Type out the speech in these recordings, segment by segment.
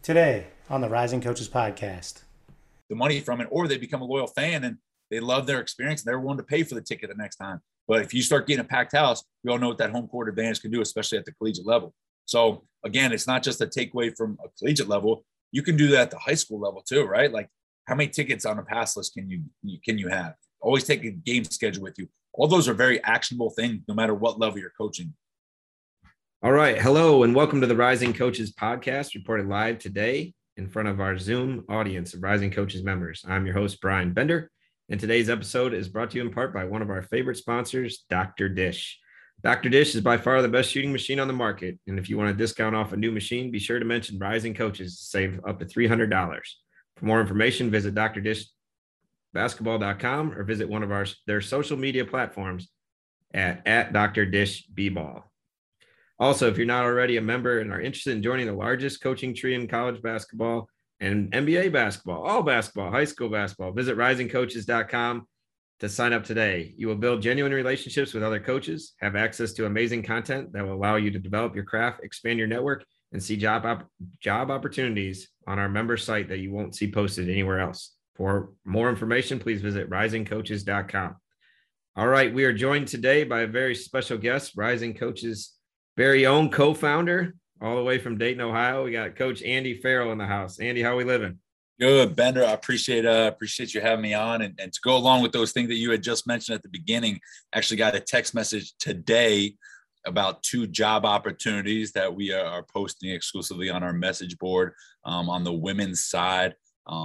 Today on the Rising Coaches Podcast. The money from it, or they become a loyal fan and they love their experience and they're willing to pay for the ticket the next time. But if you start getting a packed house, we all know what that home court advantage can do, especially at the collegiate level. So again, it's not just a takeaway from a collegiate level. You can do that at the high school level too, right? Like, how many tickets on a pass list can you have? Always take a game schedule with you. All those are very actionable things, no matter what level you're coaching. All right. Hello, and welcome to the Rising Coaches Podcast, reported live today in front of our Zoom audience of Rising Coaches members. I'm your host, Brian Bender, and today's episode is brought to you in part by one of our favorite sponsors, Dr. Dish. Dr. Dish is by far the best shooting machine on the market, and if you want a discount off a new machine, be sure to mention Rising Coaches to save up to $300. For more information, visit drdishbasketball.com or visit one of their social media platforms at @DrDishBball. Also, if you're not already a member and are interested in joining the largest coaching tree in college basketball and NBA basketball, all basketball, high school basketball, visit risingcoaches.com to sign up today. You will build genuine relationships with other coaches, have access to amazing content that will allow you to develop your craft, expand your network, and see job opportunities on our member site that you won't see posted anywhere else. For more information, please visit risingcoaches.com. All right, we are joined today by a very special guest, Rising Coaches' very own co-founder, all the way from Dayton, Ohio. We got Coach Andy Farrell in the house. Andy, how we living? Good, Bender. I appreciate you having me on. And to go along with those things that you had just mentioned at the beginning, actually got a text message today about 2 job opportunities that we are posting exclusively on our message board on the women's side,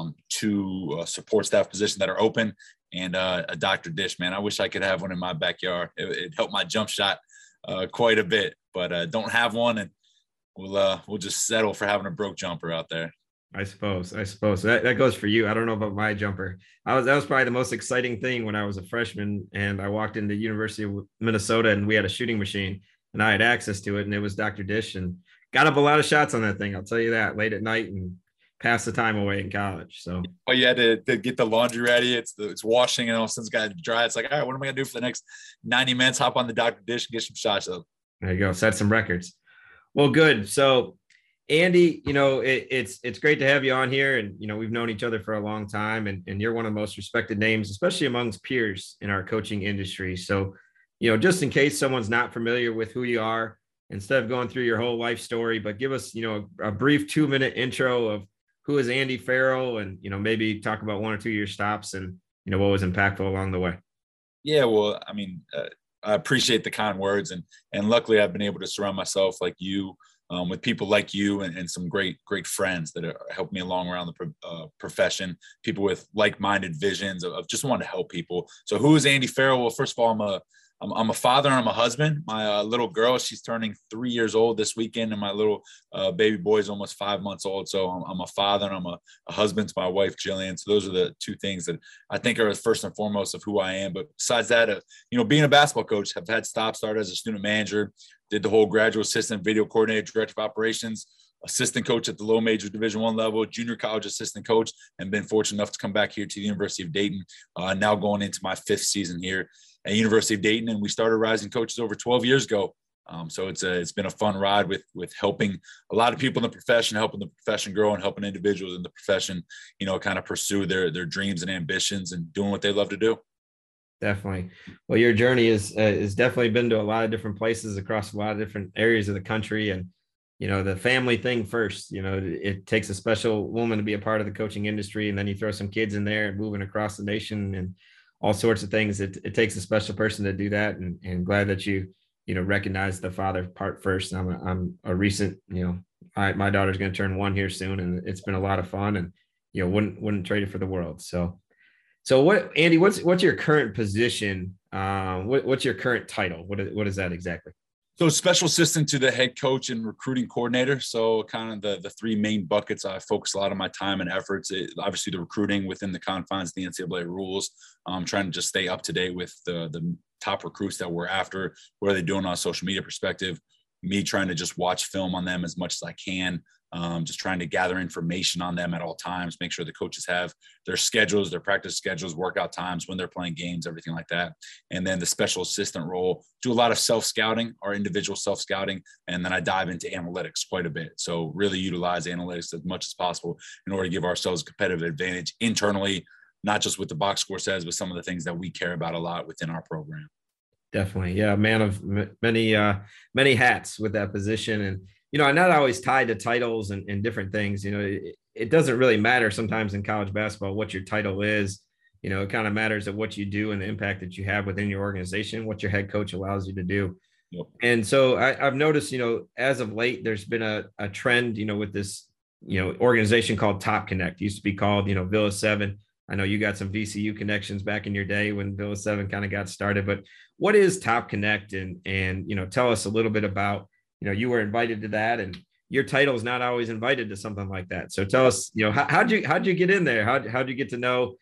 2 support staff positions that are open, and a Dr. Dish. Man, I wish I could have one in my backyard. It helped my jump shot quite a bit, but don't have one, and we'll just settle for having a broke jumper out there. I suppose that goes for you. I don't know about my jumper. That was probably the most exciting thing when I was a freshman and I walked into University of Minnesota and we had a shooting machine and I had access to it, and it was Dr. Dish, and got up a lot of shots on that thing. I'll tell you that, late at night, and passed the time away in college. So you had to get the laundry ready. It's washing, and all of a sudden it's got to dry. It's like, all right, what am I gonna do for the next 90 minutes? Hop on the Dr. Dish and get some shots up. There you go. Set some records. Well, good. So Andy, it's great to have you on here, and we've known each other for a long time, and you're one of the most respected names, especially amongst peers in our coaching industry. So, just in case someone's not familiar with who you are, instead of going through your whole life story, but give us, a brief 2-minute intro of who is Andy Farrell, and, maybe talk about 1 or 2 of your stops and, what was impactful along the way. Yeah, well, I mean, I appreciate the kind words, and luckily I've been able to surround myself like you, with people like you and some great friends that are helping me along around the profession, people with like-minded visions of just wanting to help people. So who is Andy Farrell? Well, first of all, I'm a father and I'm a husband. My little girl, she's turning 3 years old this weekend, and my little baby boy is almost 5 months old. So I'm a father and I'm a husband to my wife, Jillian. So those are the 2 things that I think are first and foremost of who I am. But besides that, being a basketball coach, have had start as a student manager, did the whole graduate assistant, video coordinator, director of operations, assistant coach at the low major Division I level, junior college assistant coach, and been fortunate enough to come back here to the University of Dayton, now going into my 5th season here at University of Dayton. And we started Rising Coaches over 12 years ago. So it's been a fun ride with helping a lot of people in the profession, helping the profession grow, and helping individuals in the profession, kind of pursue their dreams and ambitions and doing what they love to do. Definitely. Well, your journey is definitely been to a lot of different places across a lot of different areas of the country. And, the family thing first, it takes a special woman to be a part of the coaching industry. And then you throw some kids in there and moving across the nation and all sorts of things. It takes a special person to do that. And glad that you recognize the father part first. I'm a recent, my daughter's going to turn 1 here soon, and it's been a lot of fun, and, wouldn't trade it for the world. So what, Andy, what's your current position? What's your current title? What is that exactly? So special assistant to the head coach and recruiting coordinator. So kind of the 3 main buckets I focus a lot of my time and efforts. Obviously the recruiting within the confines of the NCAA rules. I'm trying to just stay up to date with the top recruits that we're after. What are they doing on a social media perspective? Me trying to just watch film on them as much as I can. just trying to gather information on them at all times, make sure the coaches have their schedules, their practice schedules, workout times, when they're playing games, everything like that. And then the special assistant role, do a lot of self-scouting, our individual self-scouting, and then I dive into analytics quite a bit. So really utilize analytics as much as possible in order to give ourselves a competitive advantage internally, not just what the box score says, but some of the things that we care about a lot within our program. Definitely. Yeah. Man of many hats with that position. And, I'm not always tied to titles and different things. It doesn't really matter sometimes in college basketball what your title is. It kind of matters at what you do and the impact that you have within your organization, what your head coach allows you to do. Yep. And so I've noticed, as of late, there's been a trend, with this, organization called Top Connect. It used to be called, Villa 7. I know you got some VCU connections back in your day when Villa 7 kind of got started, but what is Top Connect? And tell us a little bit about, you were invited to that, and your title is not always invited to something like that. So tell us, how'd you get in there? How'd you get to know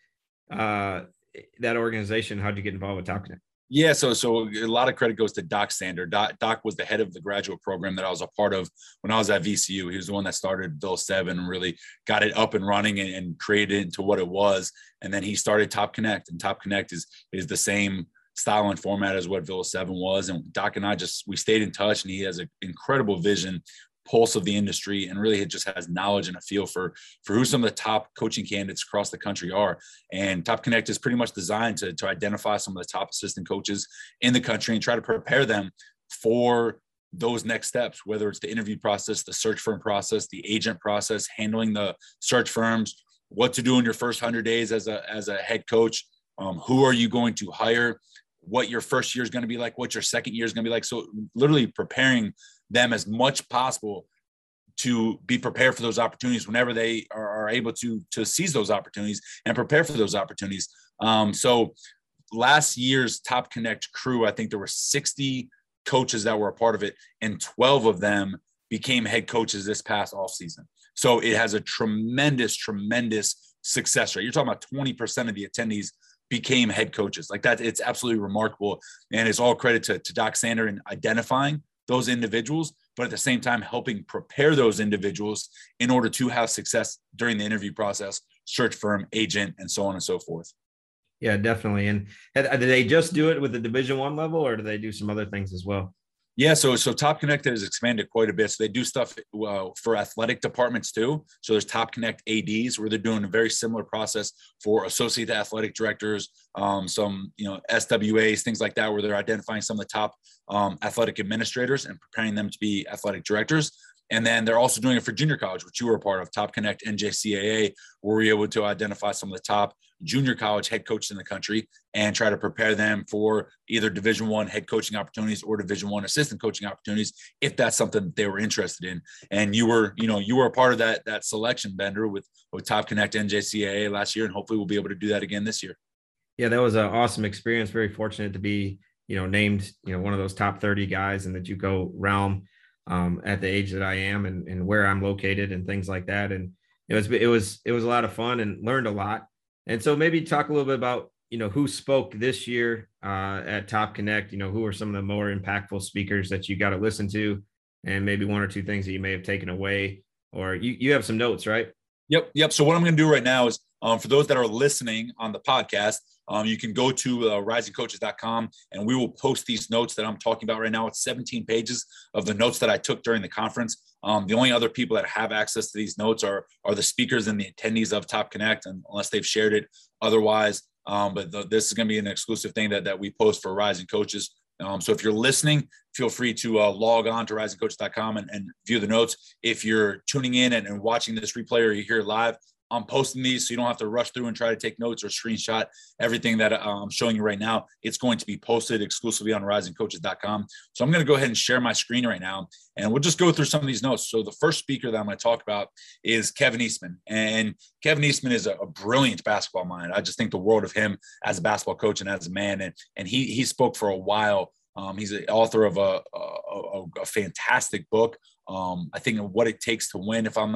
that organization? How'd you get involved with Top Connect? Yeah, so a lot of credit goes to Doc Sander. Doc was the head of the graduate program that I was a part of when I was at VCU. He was the one that started Villa 7 and really got it up and running and created it into what it was. And then he started Top Connect, and Top Connect is the same style and format as what Villa 7 was. And Doc and I we stayed in touch, and he has an incredible vision, pulse of the industry, and really it just has knowledge and a feel for who some of the top coaching candidates across the country are. And Top Connect is pretty much designed to identify some of the top assistant coaches in the country and try to prepare them for those next steps, whether it's the interview process, the search firm process, the agent process, handling the search firms, what to do in your first 100 days as a head coach, who are you going to hire, what your first year is going to be like, what your second year is going to be like. So literally preparing them as much possible to be prepared for those opportunities whenever they are able to seize those opportunities and prepare for those opportunities. So last year's Top Connect crew, I think there were 60 coaches that were a part of it, and 12 of them became head coaches this past offseason. So it has a tremendous success rate. You're talking about 20% of the attendees became head coaches. Like that, it's absolutely remarkable. And it's all credit to Doc Sander in identifying those individuals, but at the same time, helping prepare those individuals in order to have success during the interview process, search firm, agent, and so on and so forth. Yeah, definitely. And do they just do it with the Division I level, or do they do some other things as well? Yeah, so Top Connect has expanded quite a bit. So they do stuff for athletic departments too. So there's Top Connect ADs, where they're doing a very similar process for associate athletic directors, some SWAs, things like that, where they're identifying some of the top athletic administrators and preparing them to be athletic directors. And then they're also doing it for junior college, which you were a part of, Top Connect NJCAA, where we're able to identify some of the top junior college head coaches in the country and try to prepare them for either Division I head coaching opportunities or Division I assistant coaching opportunities, if that's something that they were interested in. And you were a part of that selection, Bender, with Top Connect NJCAA last year, and hopefully we'll be able to do that again this year. Yeah, that was an awesome experience. Very fortunate to be, named, one of those top 30 guys in the JUCO realm at the age that I am and where I'm located and things like that. And it was a lot of fun and learned a lot. And so maybe talk a little bit about, who spoke this year at Top Connect, who are some of the more impactful speakers that you got to listen to, and maybe one or two things that you may have taken away, or you have some notes, right? Yep. So what I'm going to do right now is for those that are listening on the podcast, you can go to risingcoaches.com, and we will post these notes that I'm talking about right now. It's 17 pages of the notes that I took during the conference. The only other people that have access to these notes are the speakers and the attendees of Top Connect, unless they've shared it otherwise. But this is going to be an exclusive thing that we post for Rising Coaches. So if you're listening, feel free to log on to risingcoaches.com and view the notes. If you're tuning in and watching this replay, or you hear it live, I'm posting these so you don't have to rush through and try to take notes or screenshot everything that I'm showing you right now. It's going to be posted exclusively on risingcoaches.com. So I'm going to go ahead and share my screen right now, and we'll just go through some of these notes. So the first speaker that I'm going to talk about is Kevin Eastman. And Kevin Eastman is a brilliant basketball mind. I just think the world of him as a basketball coach and as a man. And he spoke for a while. He's the author of a fantastic book. I think What It Takes to Win, if I'm not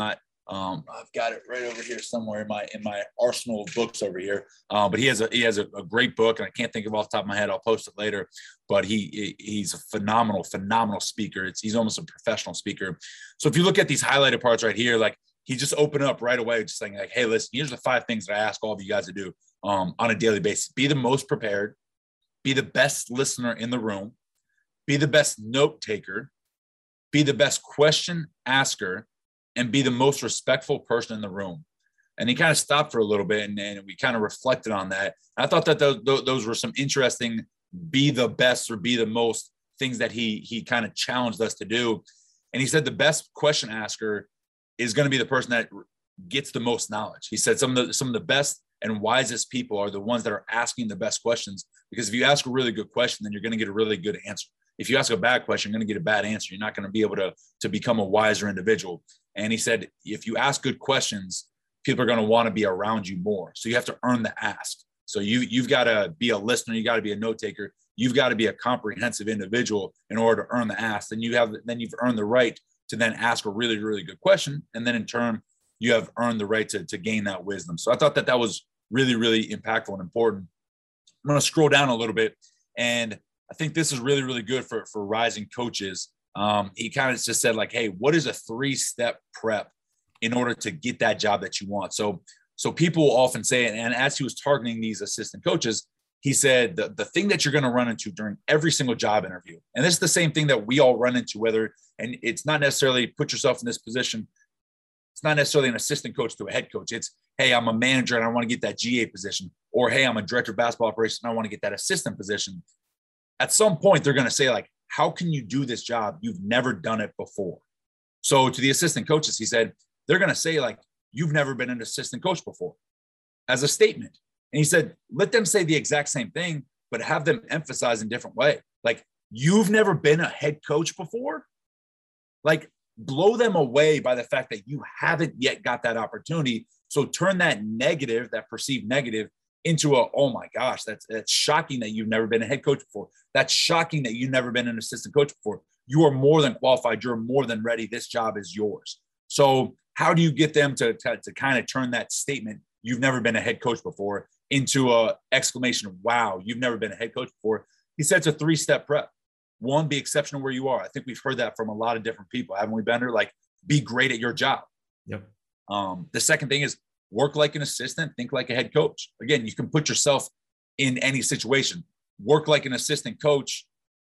I've got it right over here somewhere in my arsenal of books over here. But he has a great book, and I can't think of off the top of my head. I'll post it later. But he's a phenomenal speaker. He's almost a professional speaker. So if you look at these highlighted parts right here, like he just opened up right away, just saying like, hey, listen, here's the 5 things that I ask all of you guys to do on a daily basis. Be the most prepared, be the best listener in the room, be the best note taker, be the best question asker, and be the most respectful person in the room. And he kind of stopped for a little bit, and we kind of reflected on that. I thought that those were some interesting be the best or be the most things that he kind of challenged us to do. And he said the best question asker is going to be the person that gets the most knowledge. He said some of the best and wisest people are the ones that are asking the best questions, because if you ask a really good question, then you're going to get a really good answer. If you ask a bad question, you're going to get a bad answer. You're not going to be able to become a wiser individual. And he said, if you ask good questions, people are going to want to be around you more. So you have to earn the ask. So you've got to be a listener. You got to be a note taker. You've got to be a comprehensive individual in order to earn the ask. Then you've earned the right to then ask a really, really good question. And then in turn, you have earned the right to gain that wisdom. So I thought that was really, really impactful and important. I'm going to scroll down a little bit, and I think this is really, really good for rising coaches. He kind of just said like, hey, what is a 3-step prep in order to get that job that you want? So people often say, and as he was targeting these assistant coaches, he said the thing that you're going to run into during every single job interview, and this is the same thing that we all run into, and it's not necessarily put yourself in this position. It's not necessarily an assistant coach to a head coach. It's, hey, I'm a manager and I want to get that GA position, or hey, I'm a director of basketball operations and I want to get that assistant position. At some point, they're going to say like, how can you do this job? You've never done it before. So to the assistant coaches, he said, they're going to say like, you've never been an assistant coach before, as a statement. And he said, let them say the exact same thing, but have them emphasize in a different way. Like, you've never been a head coach before? Like, blow them away by the fact that you haven't yet got that opportunity. So turn that negative, that perceived negative, into oh my gosh, that's shocking that you've never been a head coach before. That's shocking that you've never been an assistant coach before. You are more than qualified. You're more than ready. This job is yours. So how do you get them to kind of turn that statement, you've never been a head coach before, into a exclamation of, wow, you've never been a head coach before? He said it's a 3-step prep. 1, be exceptional where you are. I think we've heard that from a lot of different people, haven't we, Bender? Like, be great at your job. Yep. The second thing is work like an assistant, think like a head coach. Again, you can put yourself in any situation. Work like an assistant coach,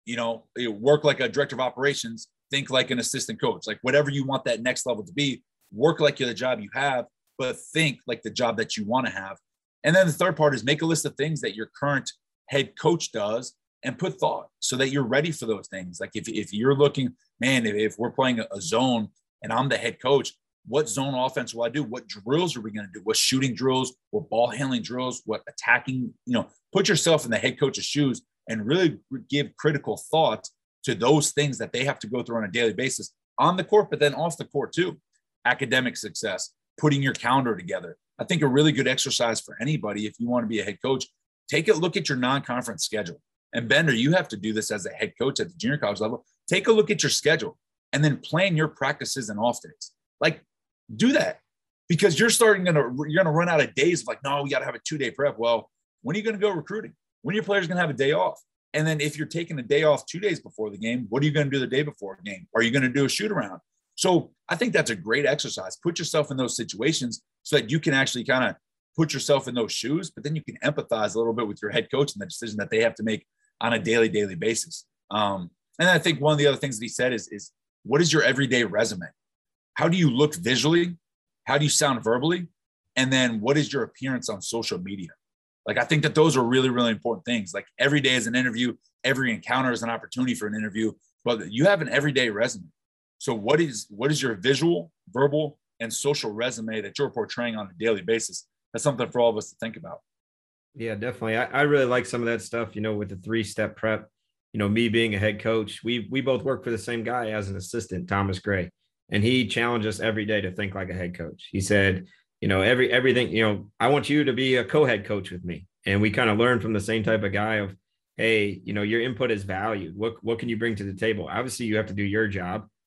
work like a director of operations, think like an assistant coach. Like, whatever you want that next level to be, work like you're the job you have, but think like the job that you want to have. And then the third part is make a list of things that your current head coach does and put thought so that you're ready for those things. Like, if you're looking, man, if we're playing a zone and I'm the head coach, what zone offense will I do? What drills are we going to do? What shooting drills? What ball handling drills? What attacking? Put yourself in the head coach's shoes and really give critical thought to those things that they have to go through on a daily basis on the court, but then off the court too. Academic success, putting your calendar together. I think a really good exercise for anybody, if you want to be a head coach, take a look at your non-conference schedule. And Bender, you have to do this as a head coach at the junior college level. Take a look at your schedule and then plan your practices and off days. Like, do that, because you're going to run out of days of like, no, we got to have a 2-day prep. Well, when are you going to go recruiting? When are your players going to have a day off? And then if you're taking a day off 2 days before the game, what are you going to do the day before the game? Are you going to do a shoot around? So I think that's a great exercise. Put yourself in those situations so that you can actually kind of put yourself in those shoes, but then you can empathize a little bit with your head coach and the decision that they have to make on a daily basis. And I think one of the other things that he said is what is your everyday resume? How do you look visually? How do you sound verbally? And then what is your appearance on social media? Like, I think that those are really, really important things. Like, every day is an interview. Every encounter is an opportunity for an interview, but you have an everyday resume. So what is your visual, verbal, and social resume that you're portraying on a daily basis? That's something for all of us to think about. Yeah, definitely. I really like some of that stuff, with the 3-step prep. Me being a head coach, we both work for the same guy as an assistant, Thomas Gray. And he challenged us every day to think like a head coach. He said, everything, I want you to be a co-head coach with me. And we kind of learned from the same type of guy of, hey, your input is valued. What can you bring to the table? Obviously, you have to do your job,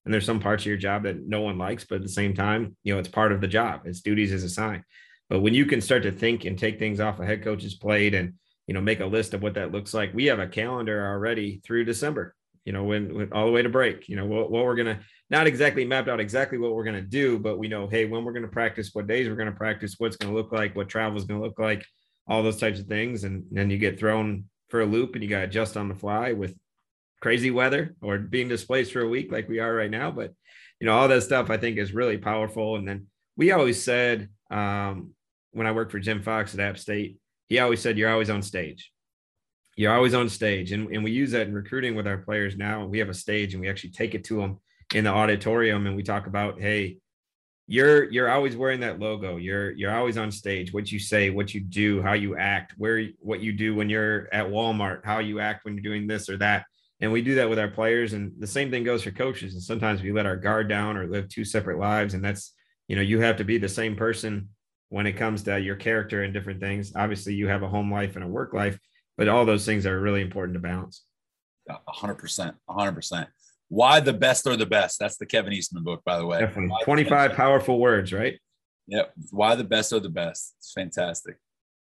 And there's some parts of your job that no one likes, but at the same time, it's part of the job. It's duties as assigned. But when you can start to think and take things off a head coach's plate and, make a list of what that looks like, we have a calendar already through December, when all the way to break, what we're going to, not exactly mapped out exactly what we're going to do, but we know, hey, when we're going to practice, what days we're going to practice, what's going to look like, what travel is going to look like, all those types of things. And then you get thrown for a loop and you got to adjust on the fly with crazy weather or being displaced for a week like we are right now. But, all that stuff I think is really powerful. And then we always said, when I worked for Jim Fox at App State, he always said, you're always on stage. You're always on stage. And we use that in recruiting with our players now. We have a stage and we actually take it to them in the auditorium. And we talk about, hey, you're always wearing that logo. You're always on stage, what you say, what you do, how you act, what you do when you're at Walmart, how you act when you're doing this or that. And we do that with our players. And the same thing goes for coaches. And sometimes we let our guard down or live two separate lives. And that's, you have to be the same person when it comes to your character and different things. Obviously you have a home life and a work life, but all those things are really important to balance. 100%. Why the best are the best? That's the Kevin Eastman book, by the way. Definitely. 25 powerful words, right? Yep. Why the best are the best. It's fantastic.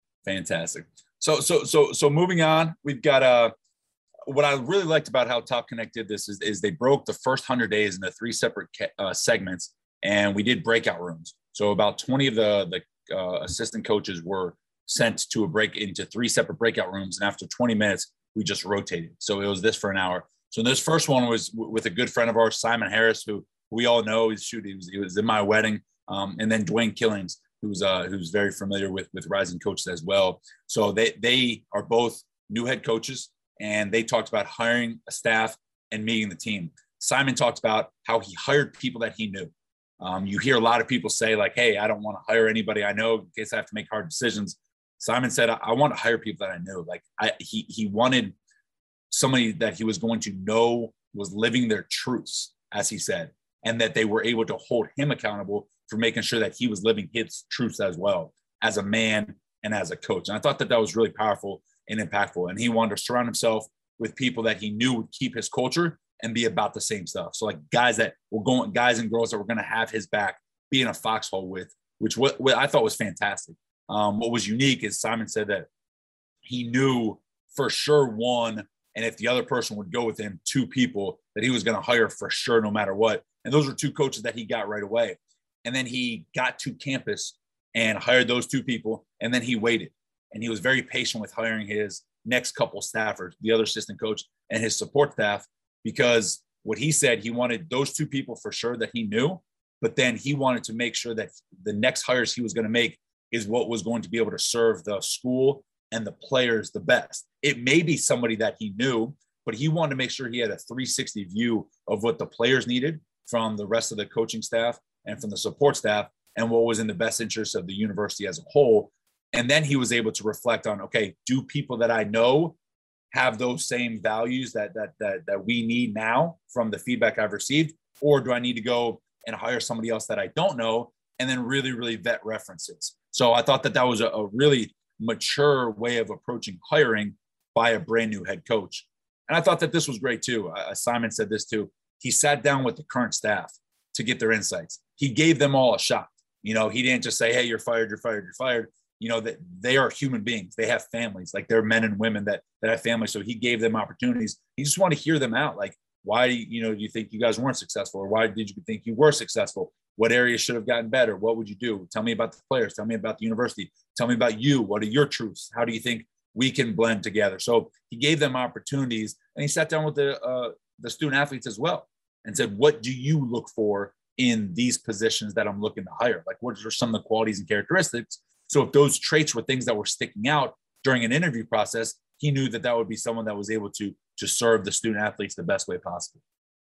So moving on, we've got what I really liked about how Top Connect did this is they broke the first 100 days into 3 separate segments, and we did breakout rooms. So about 20 of the assistant coaches were sent to a break into 3 separate breakout rooms. And after 20 minutes, we just rotated. So it was this for an hour. So this first one was with a good friend of ours, Simon Harris, who we all know he was in my wedding. And then Dwayne Killings, who's very familiar with rising coaches as well. So they are both new head coaches, and they talked about hiring a staff and meeting the team. Simon talked about how he hired people that he knew. You hear a lot of people say like, hey, I don't want to hire anybody I know in case I have to make hard decisions. Simon said, I want to hire people that I know. Like he wanted somebody that he was going to know was living their truths, as he said, and that they were able to hold him accountable for making sure that he was living his truths as well as a man and as a coach. And I thought that was really powerful and impactful. And he wanted to surround himself with people that he knew would keep his culture and be about the same stuff. So like guys and girls that were going to have his back, be in a foxhole with, which what I thought was fantastic. What was unique is Simon said that he knew for sure one, and if the other person would go with him, 2 people that he was going to hire for sure, no matter what. And those were 2 coaches that he got right away. And then he got to campus and hired those 2 people. And then he waited, and he was very patient with hiring his next couple staffers, the other assistant coach and his support staff, because what he said, he wanted those 2 people for sure that he knew, but then he wanted to make sure that the next hires he was going to make is what was going to be able to serve the school and the players the best. It may be somebody that he knew, but he wanted to make sure he had a 360 view of what the players needed from the rest of the coaching staff and from the support staff, and what was in the best interest of the university as a whole. And then he was able to reflect on, okay, do people that I know have those same values that we need now from the feedback I've received, or do I need to go and hire somebody else that I don't know, and then really, really vet references? So I thought that was a really mature way of approaching hiring by a brand new head coach. And I thought that this was great too. Simon said this too. He sat down with the current staff to get their insights. He gave them all a shot. He didn't just say, hey, you're fired. That they are human beings. They have families, like they're men and women that have families. So he gave them opportunities. He just wanted to hear them out. Like, why do you think you guys weren't successful? Or why did you think you were successful? What areas should have gotten better? What would you do? Tell me about the players. Tell me about the university. Tell me about you. What are your truths? How do you think we can blend together? So he gave them opportunities, and he sat down with the student athletes as well and said, what do you look for in these positions that I'm looking to hire? Like, what are some of the qualities and characteristics? So if those traits were things that were sticking out during an interview process, he knew that would be someone that was able to serve the student athletes the best way possible.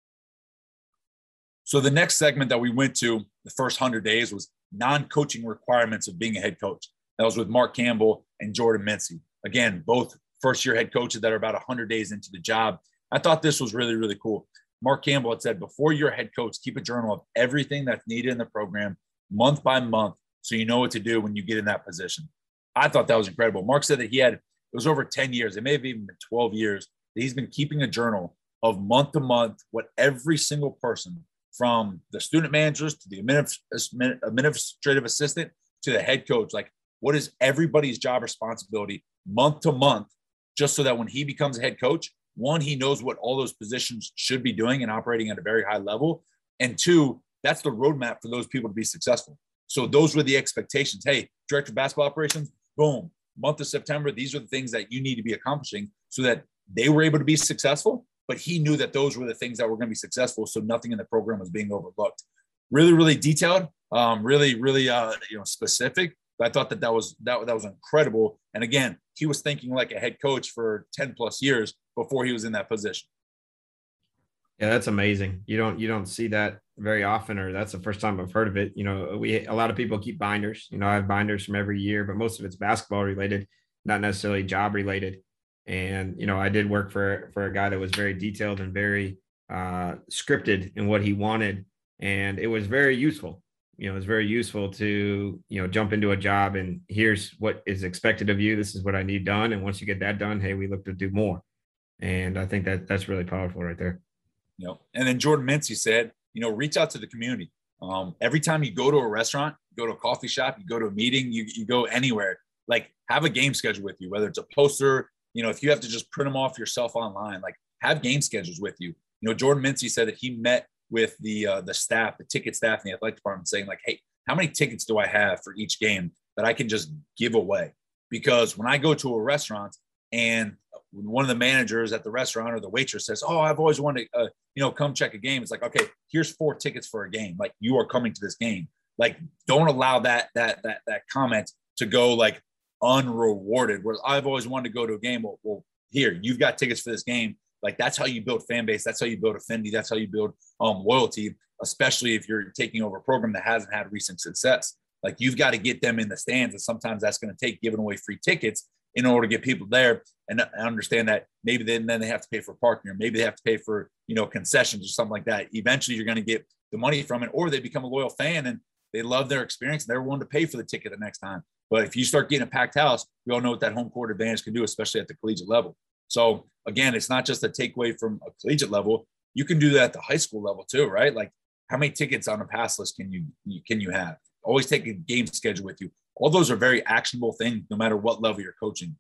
So the next segment that we went to, the first 100 days, was non-coaching requirements of being a head coach. That was with Mark Campbell and Jordan Mincy. Again, both first-year head coaches that are about 100 days into the job. I thought this was really, really cool. Mark Campbell had said, before you're a head coach, keep a journal of everything that's needed in the program month by month, so you know what to do when you get in that position. I thought that was incredible. Mark said that it was over 10 years, it may have even been 12 years, that he's been keeping a journal of month to month what every single person from the student managers to the administrative assistant to the head coach. Like, what is everybody's job responsibility month to month, just so that when he becomes a head coach, one, he knows what all those positions should be doing and operating at a very high level. And two, that's the roadmap for those people to be successful. So those were the expectations. Hey, director of basketball operations, boom, month of September, these are the things that you need to be accomplishing so that they were able to be successful. But he knew that those were the things that were going to be successful. So nothing in the program was being overlooked. Really, really detailed, really, specific. But I thought that was incredible. And again, he was thinking like a head coach for 10 plus years before he was in that position. Yeah, that's amazing. You don't see that very often, or that's the first time I've heard of it. A lot of people keep binders. I have binders from every year, but most of it's basketball related, not necessarily job related. And, I did work for a guy that was very detailed and very scripted in what he wanted. And it was very useful. It was very useful to, jump into a job and here's what is expected of you. This is what I need done. And once you get that done, hey, we look to do more. And I think that's really powerful right there. And then Jordan Mincy said, reach out to the community. Every time you go to a restaurant, you go to a coffee shop, you go to a meeting, you go anywhere, like have a game schedule with you, whether it's a poster, if you have to just print them off yourself online, like have game schedules with you. Jordan Mincy said that he met with the staff, the ticket staff in the athletic department saying like, hey, how many tickets do I have for each game that I can just give away? Because when I go to a restaurant and one of the managers at the restaurant or the waitress says, oh, I've always wanted to, come check a game. It's like, okay, here's 4 tickets for a game. Like you are coming to this game. Like, don't allow that comment to go like unrewarded where I've always wanted to go to a game. Well, here, you've got tickets for this game. Like that's how you build fan base. That's how you build affinity. That's how you build loyalty, especially if you're taking over a program that hasn't had recent success. Like you've got to get them in the stands. And sometimes that's going to take giving away free tickets in order to get people there and understand that maybe then they have to pay for parking or maybe they have to pay for, concessions or something like that. Eventually you're going to get the money from it, or they become a loyal fan and they love their experience and they're willing to pay for the ticket the next time. But if you start getting a packed house, we all know what that home court advantage can do, especially at the collegiate level. So again, it's not just a takeaway from a collegiate level. You can do that at the high school level too, right? Like how many tickets on a pass list can you have? Always take a game schedule with you. All those are very actionable things, no matter what level you're coaching.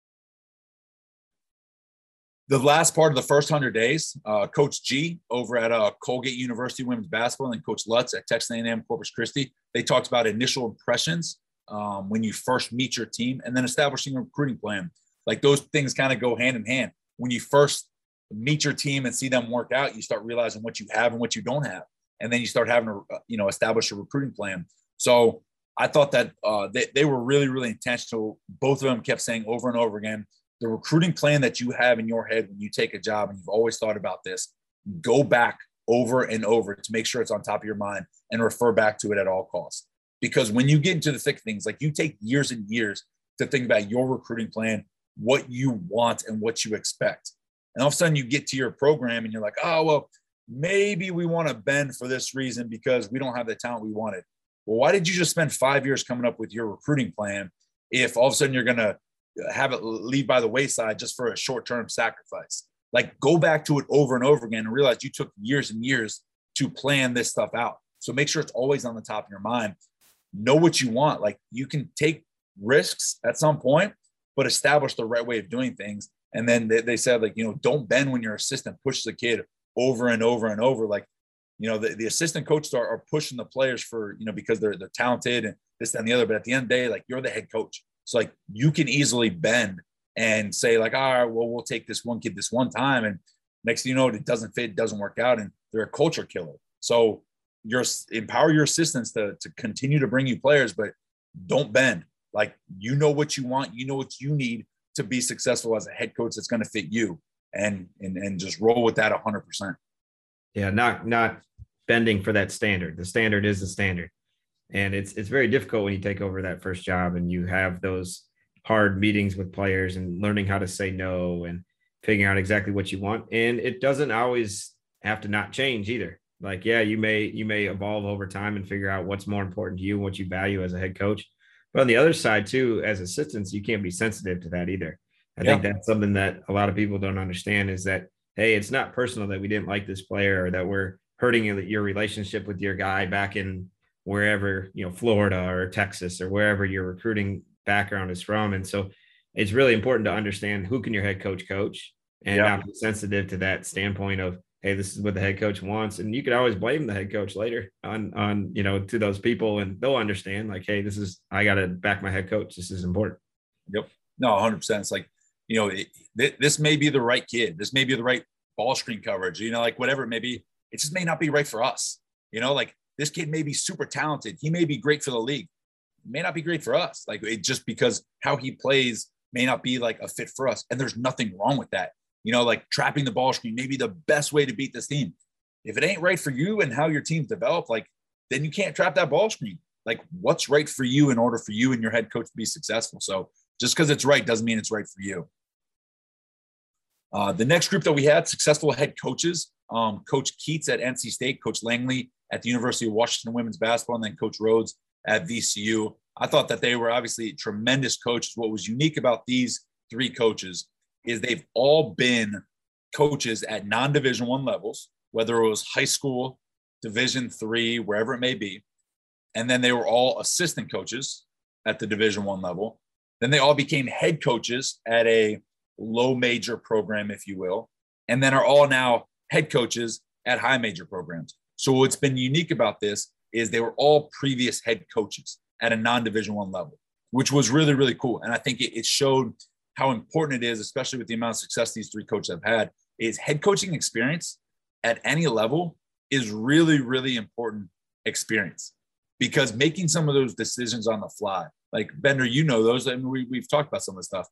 The last part of the first 100 days, Coach G over at Colgate University Women's Basketball and Coach Lutz at Texas A&M Corpus Christi, they talked about initial impressions when you first meet your team and then establishing a recruiting plan. Like those things kind of go hand in hand. When you first meet your team and see them work out, you start realizing what you have and what you don't have. And then you start having to, establish a recruiting plan. So I thought that they were really, really intentional. Both of them kept saying over and over again, the recruiting plan that you have in your head when you take a job and you've always thought about this, go back over and over to make sure it's on top of your mind and refer back to it at all costs. Because when you get into the thick of things, like you take years and years to think about your recruiting plan, what you want and what you expect. And all of a sudden you get to your program and you're like, oh, well, maybe we want to bend for this reason because we don't have the talent we wanted. Well, why did you just spend 5 years coming up with your recruiting plan if all of a sudden you're going to have it leave by the wayside just for a short-term sacrifice? Like go back to it over and over again and realize you took years and years to plan this stuff out. So make sure it's always on the top of your mind. Know what you want. Like you can take risks at some point, but establish the right way of doing things. And then they said, like, don't bend when your assistant pushes a kid over and over and over. Like, the assistant coaches are pushing the players for, because they're talented and this, that, and the other. But at the end of the day, like you're the head coach. So like you can easily bend and say like, all right, well, we'll take this one kid this one time. And next thing you know, it doesn't fit, it doesn't work out. And they're a culture killer. So empower your assistants to continue to bring you players, but don't bend. Like, what you want, what you need to be successful as a head coach that's going to fit you and just roll with that 100%. Yeah. Not bending for that standard. The standard is the standard. And it's very difficult when you take over that first job and you have those hard meetings with players and learning how to say no and figuring out exactly what you want. And it doesn't always have to not change either. Like, yeah, you may evolve over time and figure out what's more important to you and what you value as a head coach. But on the other side too, as assistants, you can't be sensitive to that either. I think that's something that a lot of people don't understand is that, hey, it's not personal that we didn't like this player or that we're hurting your relationship with your guy back in wherever, Florida or Texas or wherever your recruiting background is from. And so it's really important to understand who can your head coach and not be sensitive to that standpoint of, hey, this is what the head coach wants. And you could always blame the head coach later on, to those people, and they'll understand like, hey, I got to back my head coach. This is important. Yep. No, 100%. It's like, this may be the right kid. This may be the right ball screen coverage, like whatever it may be. It just may not be right for us. Like this kid may be super talented. He may be great for the league. It may not be great for us. Like it just because how he plays may not be like a fit for us. And there's nothing wrong with that. Like trapping the ball screen may be the best way to beat this team. If it ain't right for you and how your team's developed, like then you can't trap that ball screen. Like what's right for you in order for you and your head coach to be successful. So just because it's right doesn't mean it's right for you. The next group that we had, successful head coaches, Coach Keats at NC State, Coach Langley at the University of Washington women's basketball, and then Coach Rhodes at VCU. I thought that they were obviously tremendous coaches. What was unique about these three coaches is they've all been coaches at non-Division I levels, whether it was high school, Division III, wherever it may be. And then they were all assistant coaches at the Division I level. Then they all became head coaches at a low major program, if you will, and then are all now head coaches at high major programs. So what's been unique about this is they were all previous head coaches at a non-Division I level, which was really, really cool. And I think it showed how important it is, especially with the amount of success these three coaches have had, is head coaching experience at any level is really, really important experience, because making some of those decisions on the fly, like Bender, those, and we've talked about some of the stuff,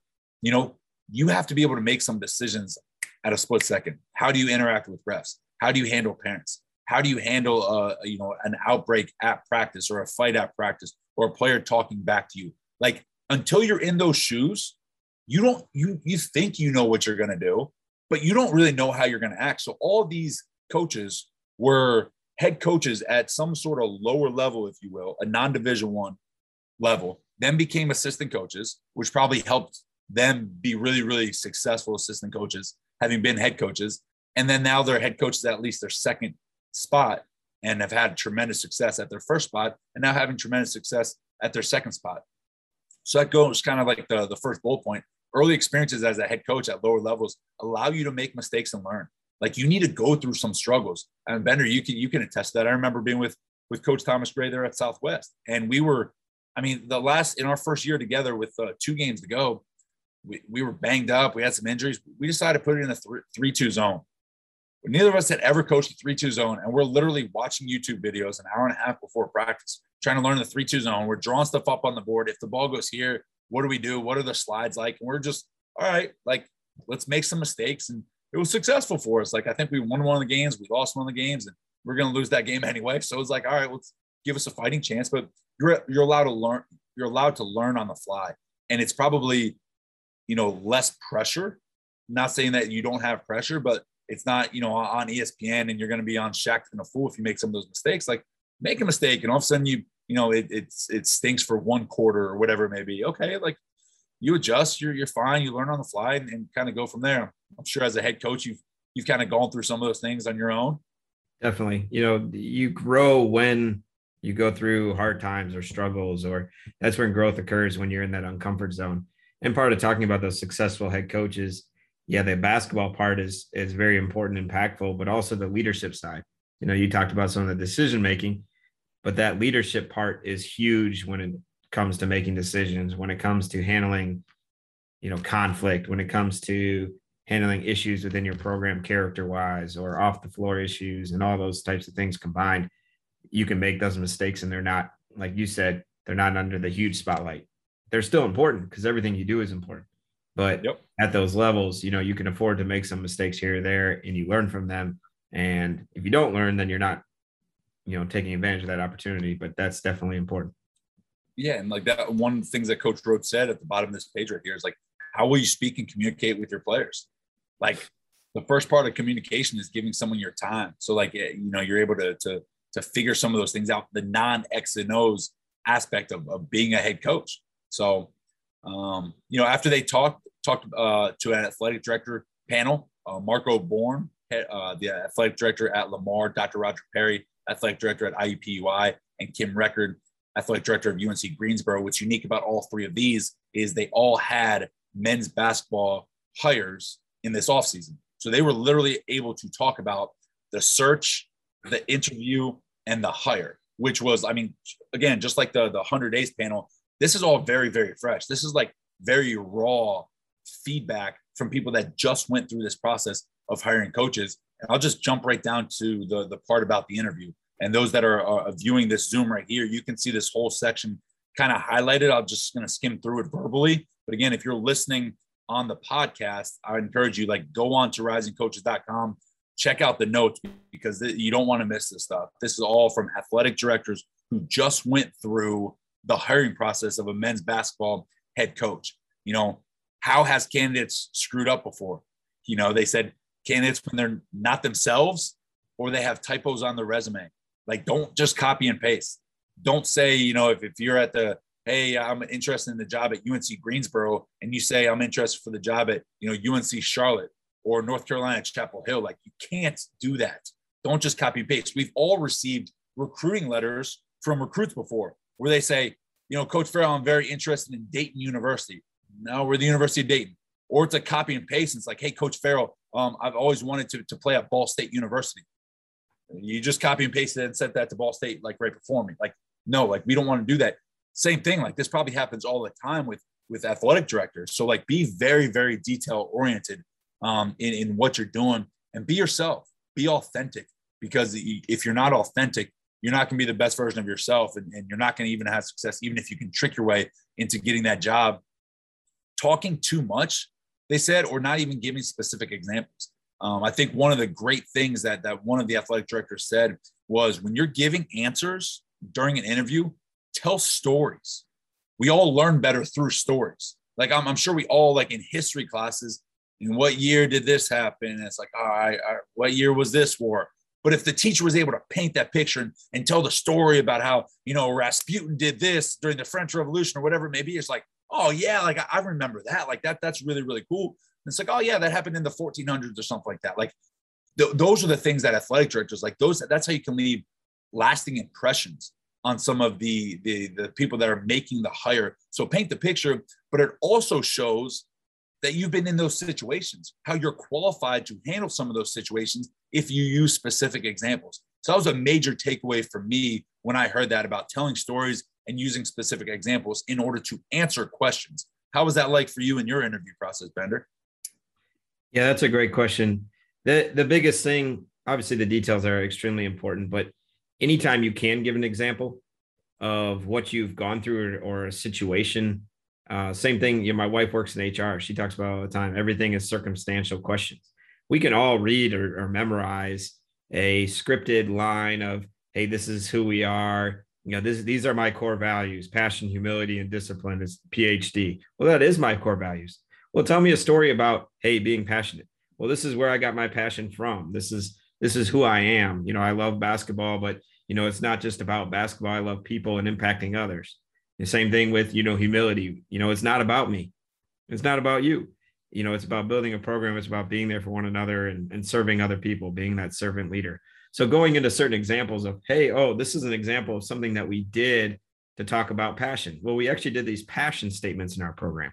you have to be able to make some decisions at a split second. How do you interact with refs? How do you handle parents? How do you handle, an outbreak at practice or a fight at practice or a player talking back to you? Like until you're in those shoes, you think you know what you're going to do, but you don't really know how you're going to act. So all of these coaches were head coaches at some sort of lower level, if you will, a non-Division I level, then became assistant coaches, which probably helped them be really, really successful assistant coaches, having been head coaches. And then now they're head coaches at least their second spot and have had tremendous success at their first spot and now having tremendous success at their second spot. So that goes kind of like the first bullet point. Early experiences as a head coach at lower levels allow you to make mistakes and learn. Like you need to go through some struggles. And Bender, you can attest to that. I remember being with Coach Thomas Gray there at Southwest. And we were, in our first year together with 2 games to go, we were banged up. We had some injuries. We decided to put it in a 3-2 zone. But neither of us had ever coached a 3-2 zone. And we're literally watching YouTube videos an hour and a half before practice, trying to learn the 3-2 zone. We're drawing stuff up on the board. If the ball goes here, what do we do? What are the slides like? And we're just, all right, like, let's make some mistakes. And it was successful for us. Like, I think we won one of the games. We lost one of the games. And we're going to lose that game anyway. So it was like, all right, let's give us a fighting chance. But you're allowed to learn. You're allowed to learn on the fly. And it's probably, less pressure. Not saying that you don't have pressure, but it's not, on ESPN and you're going to be on Shaq and a Fool if you make some of those mistakes. Like, make a mistake and all of a sudden it stinks for one quarter or whatever it may be. Okay, like you adjust, you're fine, you learn on the fly and kind of go from there. I'm sure as a head coach, you've kind of gone through some of those things on your own. Definitely. You grow when you go through hard times or struggles, or that's when growth occurs, when you're in that uncomfort zone. And part of talking about those successful head coaches, the basketball part is very important, impactful, but also the leadership side. You talked about some of the decision making, but that leadership part is huge when it comes to making decisions, when it comes to handling, conflict, when it comes to handling issues within your program character-wise or off the floor issues and all those types of things combined. You can make those mistakes and they're not, like you said, they're not under the huge spotlight. They're still important because everything you do is important. But at those levels, you can afford to make some mistakes here or there and you learn from them. And if you don't learn, then you're not, taking advantage of that opportunity. But that's definitely important. Yeah. And like that, one of the things that Coach Rhodes said at the bottom of this page right here is like, how will you speak and communicate with your players? Like the first part of communication is giving someone your time. So like, you're able to figure some of those things out, the non-X and O's aspect of being a head coach. So, after they talked to an athletic director panel, Marco Bourne the athletic director at Lamar, Dr. Roger Perry, athletic director at IUPUI, and Kim Record, athletic director of UNC Greensboro. What's unique about all three of these is they all had men's basketball hires in this offseason. So they were literally able to talk about the search, the interview, and the hire, which was, I mean, again, just like the 100 Days panel, this is all very, very fresh. This is like very raw feedback from people that just went through this process of hiring coaches. And I'll just jump right down to the part about the interview. And those that are viewing this Zoom right here, you can see this whole section kind of highlighted. I'm just going to skim through it verbally. But again, if you're listening on the podcast, I encourage you, like, go on to risingcoaches.com, check out the notes, because you don't want to miss this stuff. This is all from athletic directors who just went through the hiring process of a men's basketball head coach. You know, how has candidates screwed up before? You know, they said candidates when they're not themselves or they have typos on their resume. Like, don't just copy and paste. Don't say, you know, if you're at the, hey, I'm interested in the job at UNC Greensboro, and you say I'm interested for the job at, you know, UNC Charlotte or North Carolina Chapel Hill. Like, you can't do that. Don't just copy and paste. We've all received recruiting letters from recruits before where they say, you know, Coach Farrell, I'm very interested in Dayton University. No, we're the University of Dayton. Or it's a copy and paste. It's like, hey, Coach Farrell, I've always wanted to play at Ball State University. You just copy and paste it and sent that to Ball State, like, right before me. Like, no, like, we don't want to do that. Same thing. Like, this probably happens all the time with athletic directors. So, like, be very, very detail oriented in what you're doing, and be yourself, be authentic, because if you're not authentic, you're not going to be the best version of yourself. And you're not going to even have success, even if you can trick your way into getting that job. Talking too much, they said, or not even giving specific examples. I think one of the great things that one of the athletic directors said was, when you're giving answers during an interview, tell stories. We all learn better through stories. Like, I'm sure we all, like, in history classes, in what year did this happen? And it's like, all right, what year was this war? But if the teacher was able to paint that picture and tell the story about how, you know, Rasputin did this during the French Revolution or whatever it may be, it's like, oh yeah, like, I remember that. Like, that's really, really cool. And it's like, oh yeah, that happened in the 1400s or something like that. Like, those are the things that athletic directors, like, that's how you can leave lasting impressions on some of the people that are making the hire. So paint the picture, but it also shows that you've been in those situations, how you're qualified to handle some of those situations if you use specific examples. So that was a major takeaway for me when I heard that, about telling stories and using specific examples in order to answer questions. How was that like for you in your interview process, Bender? Yeah, that's a great question. The biggest thing, obviously the details are extremely important, but anytime you can give an example of what you've gone through or a situation, same thing, you know, my wife works in HR. She talks about all the time, everything is circumstantial questions. We can all read or memorize a scripted line of, hey, this is who we are. You know, these are my core values: passion, humility, and discipline is PhD. Well, that is my core values. Well, tell me a story about, hey, being passionate. Well, this is where I got my passion from. This is who I am. You know, I love basketball, but, you know, it's not just about basketball. I love people and impacting others. The same thing with, you know, humility. You know, it's not about me. It's not about you. You know, it's about building a program. It's about being there for one another and serving other people, being that servant leader. So going into certain examples of, hey, oh, this is an example of something that we did to talk about passion. Well, we actually did these passion statements in our program.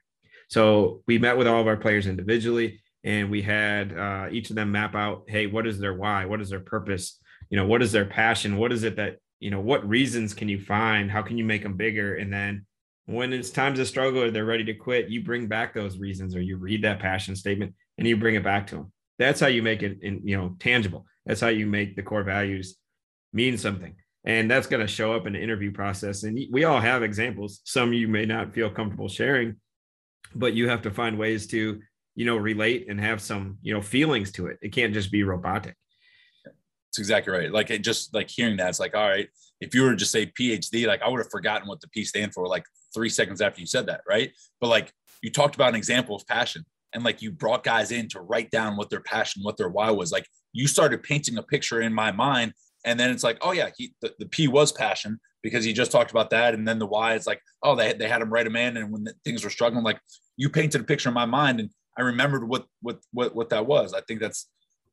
So we met with all of our players individually, and we had each of them map out, hey, what is their why? What is their purpose? You know, what is their passion? What is it that, you know, what reasons can you find? How can you make them bigger? And then when it's time to struggle or they're ready to quit, you bring back those reasons, or you read that passion statement and you bring it back to them. That's how you make it, you know, tangible. That's how you make the core values mean something. And that's going to show up in the interview process. And we all have examples. Some you may not feel comfortable sharing, but you have to find ways to, you know, relate and have some, you know, feelings to it. It can't just be robotic. That's exactly right. Like, it just, like, hearing that, it's like, all right, if you were to just say PhD, like, I would have forgotten what the P stand for, like, 3 seconds after you said that. Right. But, like, you talked about an example of passion, and, like, you brought guys in to write down what their passion, what their why was. Like, you started painting a picture in my mind. And then it's like, oh yeah, the P was passion, because he just talked about that. And then the why, it's like, oh, they had him write him in. And when things were struggling, like, you painted a picture in my mind, and I remembered what that was. I think that's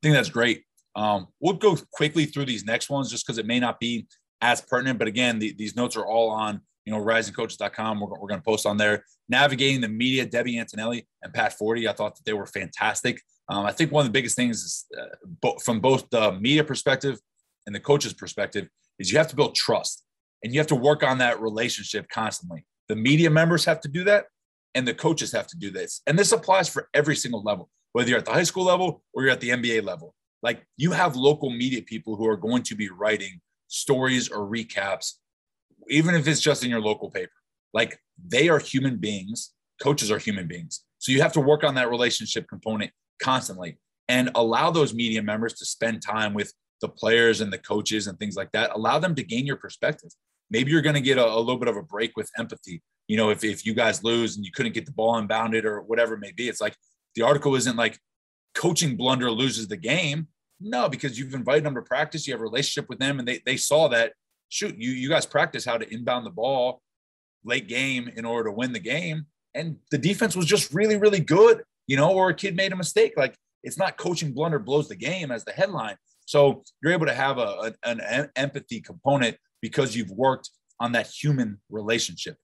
think that's great. We'll go quickly through these next ones just because it may not be as pertinent. But again, these notes are all on, risingcoaches.com. We're going to post on there. Navigating the media, Debbie Antonelli and Pat Forty. I thought that they were fantastic. I think one of the biggest things is from both the media perspective and the coach's perspective is you have to build trust and you have to work on that relationship constantly. The media members have to do that and the coaches have to do this. And this applies for every single level, whether you're at the high school level or you're at the NBA level. Like, you have local media people who are going to be writing stories or recaps, even if it's just in your local paper. Like, they are human beings. Coaches are human beings. So you have to work on that relationship component constantly and allow those media members to spend time with the players and the coaches and things like that. Allow them to gain your perspective. Maybe you're going to get a little bit of a break with empathy. If you guys lose and you couldn't get the ball inbounded or whatever it may be, it's like the article isn't like coaching blunder loses the game. No, because you've invited them to practice. You have a relationship with them and they saw that, shoot, you guys practice how to inbound the ball late game in order to win the game. And the defense was just really, really good, or a kid made a mistake. Like, it's not coaching blunder blows the game as the headline. So you're able to have an empathy component because you've worked on that human relationship.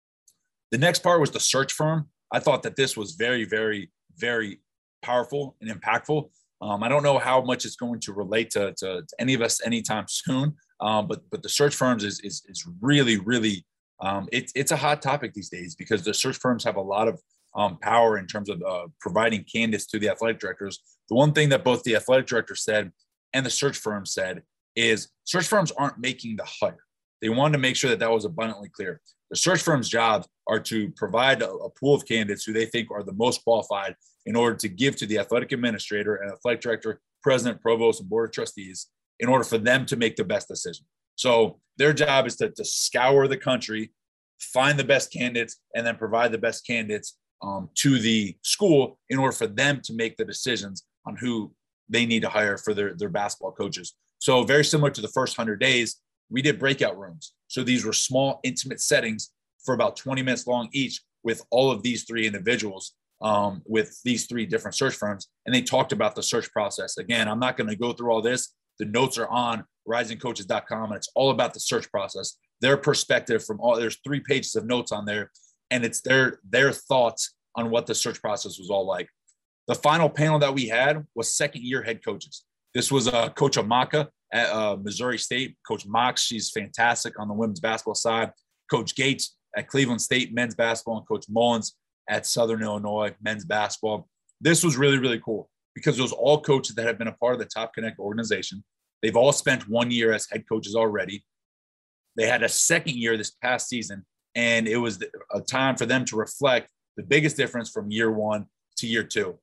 The next part was the search firm. I thought that this was very, very, very powerful and impactful. I don't know how much it's going to relate to any of us anytime soon, but the search firms is really, really it's a hot topic these days because the search firms have a lot of power in terms of providing candidates to the athletic directors. The one thing that both the athletic director said and the search firm said is search firms aren't making the hire. They wanted to make sure that was abundantly clear. The search firm's jobs are to provide a pool of candidates who they think are the most qualified in order to give to the athletic administrator and athletic director, president, provost, and board of trustees in order for them to make the best decision. So their job is to scour the country, find the best candidates, and then provide the best candidates to the school in order for them to make the decisions on who they need to hire for their basketball coaches. So very similar to the first 100 days, we did breakout rooms. So these were small, intimate settings for about 20 minutes long each with all of these three individuals, with these three different search firms. And they talked about the search process. Again, I'm not going to go through all this. The notes are on risingcoaches.com, and it's all about the search process, their perspective there's 3 pages of notes on there, and it's their thoughts on what the search process was all like. The final panel that we had was second-year head coaches. This was Coach Amaka at Missouri State. Coach Mox, she's fantastic on the women's basketball side. Coach Gates at Cleveland State men's basketball, and Coach Mullins at Southern Illinois men's basketball. This was really, really cool because those all coaches that have been a part of the Top Connect organization. They've all spent 1 year as head coaches already. They had a second year this past season, and it was a time for them to reflect the biggest difference from year 1 to year 2.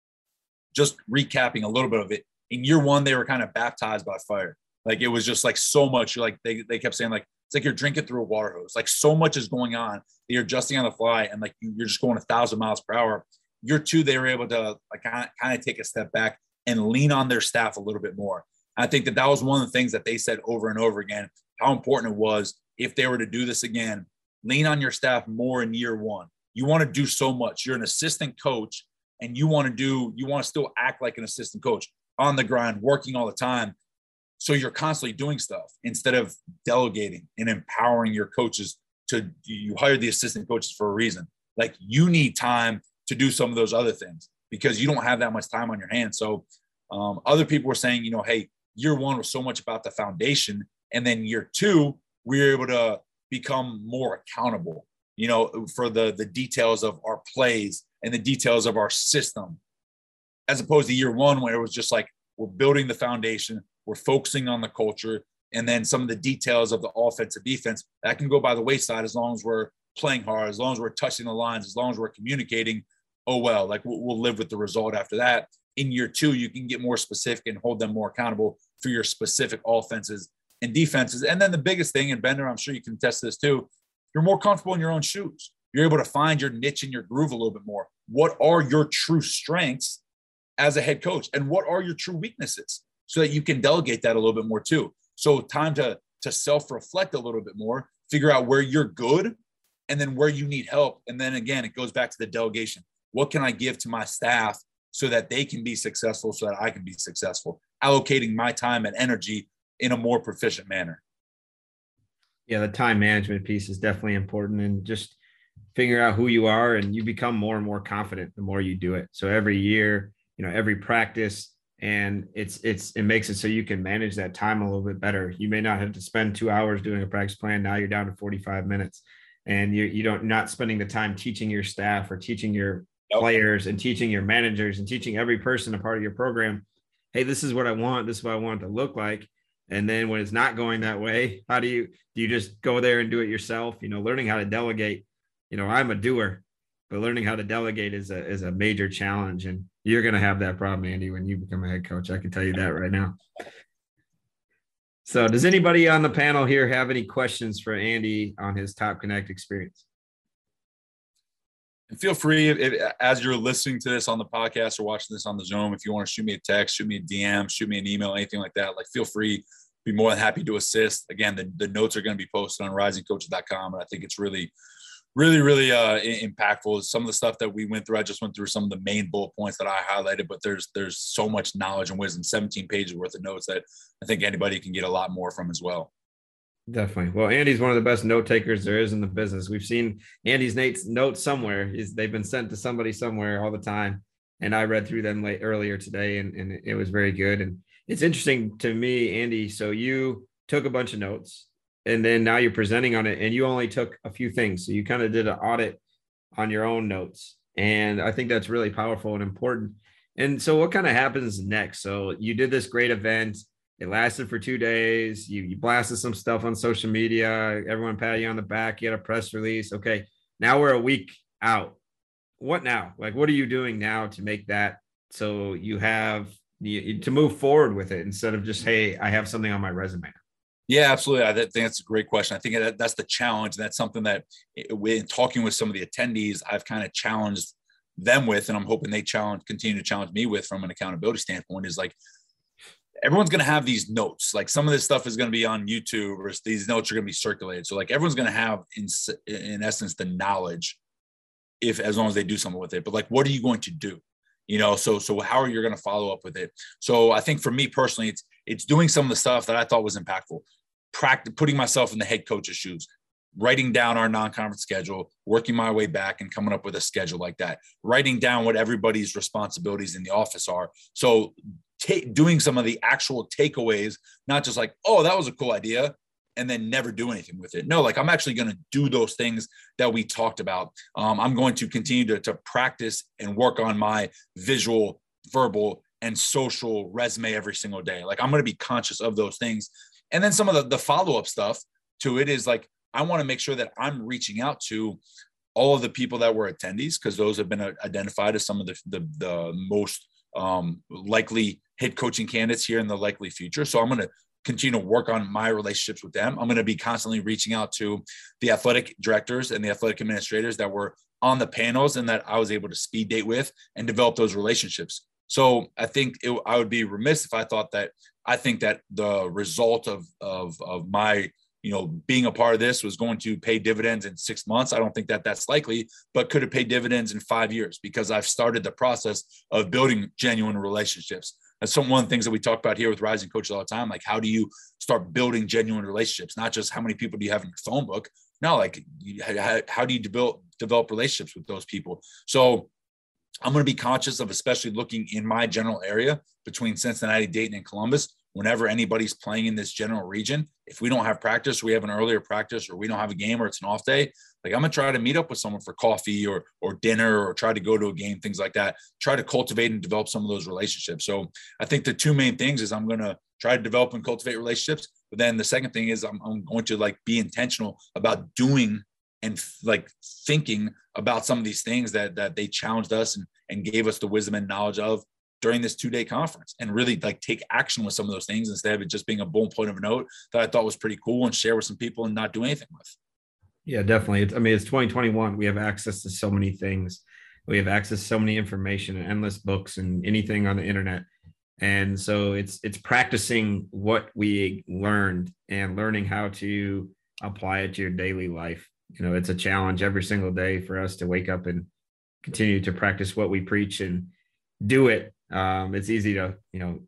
Just recapping a little bit of it. In year 1, they were kind of baptized by fire. Like, it was just like so much. Like they kept saying, like, it's like you're drinking through a water hose. Like, so much is going on. You're adjusting on the fly, and like you're just going 1,000 miles per hour. Year 2, they were able to like kind of take a step back and lean on their staff a little bit more. I think that was one of the things that they said over and over again, how important it was if they were to do this again, lean on your staff more in year 1. You want to do so much. You're an assistant coach, and you want to still act like an assistant coach on the grind, working all the time. So you're constantly doing stuff instead of delegating and empowering your coaches you hired the assistant coaches for a reason. Like, you need time to do some of those other things because you don't have that much time on your hands. So other people were saying, hey, year 1 was so much about the foundation. And then year 2, we were able to become more accountable, for the details of our plays and the details of our system, as opposed to year 1, where it was just like, we're building the foundation, we're focusing on the culture, and then some of the details of the offense and defense that can go by the wayside as long as we're playing hard, as long as we're touching the lines, as long as we're communicating. Oh, well, like we'll live with the result after that. In year 2, you can get more specific and hold them more accountable for your specific offenses and defenses. And then the biggest thing, and Bender, I'm sure you can test this too, you're more comfortable in your own shoes. You're able to find your niche and your groove a little bit more. What are your true strengths as a head coach? And what are your true weaknesses so that you can delegate that a little bit more too? So time to self-reflect a little bit more, figure out where you're good and then where you need help. And then again, it goes back to the delegation. What can I give to my staff so that they can be successful, so that I can be successful, allocating my time and energy in a more proficient manner. Yeah, the time management piece is definitely important, and just figure out who you are, and you become more and more confident the more you do it. So every year, every practice, and it makes it so you can manage that time a little bit better. You may not have to spend 2 hours doing a practice plan. Now you're down to 45 minutes, and you don't not spending the time teaching your staff or teaching your players and teaching your managers and teaching every person a part of your program. Hey, this is what I want. This is what I want it to look like. And then when it's not going that way, how do you just go there and do it yourself? Learning how to delegate. I'm a doer, but learning how to delegate is a major challenge. And you're going to have that problem, Andy, when you become a head coach. I can tell you that right now. So does anybody on the panel here have any questions for Andy on his Top Connect experience? And feel free, as you're listening to this on the podcast or watching this on the Zoom, if you want to shoot me a text, shoot me a DM, shoot me an email, anything like that, feel free. Be more than happy to assist. Again, the notes are going to be posted on risingcoaches.com. And I think it's really, really, really impactful. Some of the stuff that we went through, I just went through some of the main bullet points that I highlighted, but there's so much knowledge and wisdom, 17 pages worth of notes that I think anybody can get a lot more from as well. Definitely. Well, Andy's one of the best note takers there is in the business. We've seen Andy's notes somewhere. They've been sent to somebody somewhere all the time. And I read through them earlier today, and it was very good. And it's interesting to me, Andy. So you took a bunch of notes, and then now you're presenting on it, and you only took a few things. So you kind of did an audit on your own notes. And I think that's really powerful and important. And so what kind of happens next? So you did this great event. It lasted for 2 days. You blasted some stuff on social media. Everyone patted you on the back. You had a press release. Okay, now we're a week out. What now? What are you doing now to make that so you have to move forward with it instead of just, hey, I have something on my resume? Yeah, absolutely. I think that's a great question. I think that's the challenge. And that's something that when talking with some of the attendees, I've kind of challenged them with, and I'm hoping they continue to challenge me with from an accountability standpoint, is everyone's going to have these notes. Some of this stuff is going to be on YouTube, or these notes are going to be circulated. So everyone's going to have in essence the knowledge, as long as they do something with it. But what are you going to do? So how are you going to follow up with it? So I think for me personally, it's doing some of the stuff that I thought was impactful. Putting myself in the head coach's shoes, writing down our non-conference schedule, working my way back and coming up with a schedule like that, writing down what everybody's responsibilities in the office are. So doing some of the actual takeaways, not just oh, that was a cool idea, and then never do anything with it. No, I'm actually going to do those things that we talked about. I'm going to continue to practice and work on my visual, verbal, and social resume every single day. I'm going to be conscious of those things. And then some of the follow-up stuff to it is I want to make sure that I'm reaching out to all of the people that were attendees, because those have been identified as some of the most likely head coaching candidates here in the likely future. So I'm going to continue to work on my relationships with them. I'm going to be constantly reaching out to the athletic directors and the athletic administrators that were on the panels and that I was able to speed date with and develop those relationships. So I think I would be remiss if I think that the result of my being a part of this was going to pay dividends in 6 months. I don't think that that's likely, but could it pay dividends in 5 years? Because I've started the process of building genuine relationships. That's one of the things that we talk about here with Rising Coaches all the time. How do you start building genuine relationships? Not just how many people do you have in your phone book. No, how do you develop relationships with those people? So I'm going to be conscious of, especially looking in my general area between Cincinnati, Dayton, and Columbus. Whenever anybody's playing in this general region, if we don't have practice, or we have an earlier practice, or we don't have a game, or it's an off day, I'm going to try to meet up with someone for coffee or dinner, or try to go to a game, things like that. Try to cultivate and develop some of those relationships. So I think the two main things is I'm going to try to develop and cultivate relationships. But then the second thing is I'm going to be intentional about doing and thinking about some of these things that they challenged us and gave us the wisdom and knowledge of during this 2-day conference, and really take action with some of those things instead of it just being a bullet point of a note that I thought was pretty cool and share with some people and not do anything with. Yeah, definitely. It's 2021. We have access to so many things. We have access to so many information and endless books and anything on the internet. And so it's practicing what we learned and learning how to apply it to your daily life. It's a challenge every single day for us to wake up and continue to practice what we preach. And do it, it's easy to,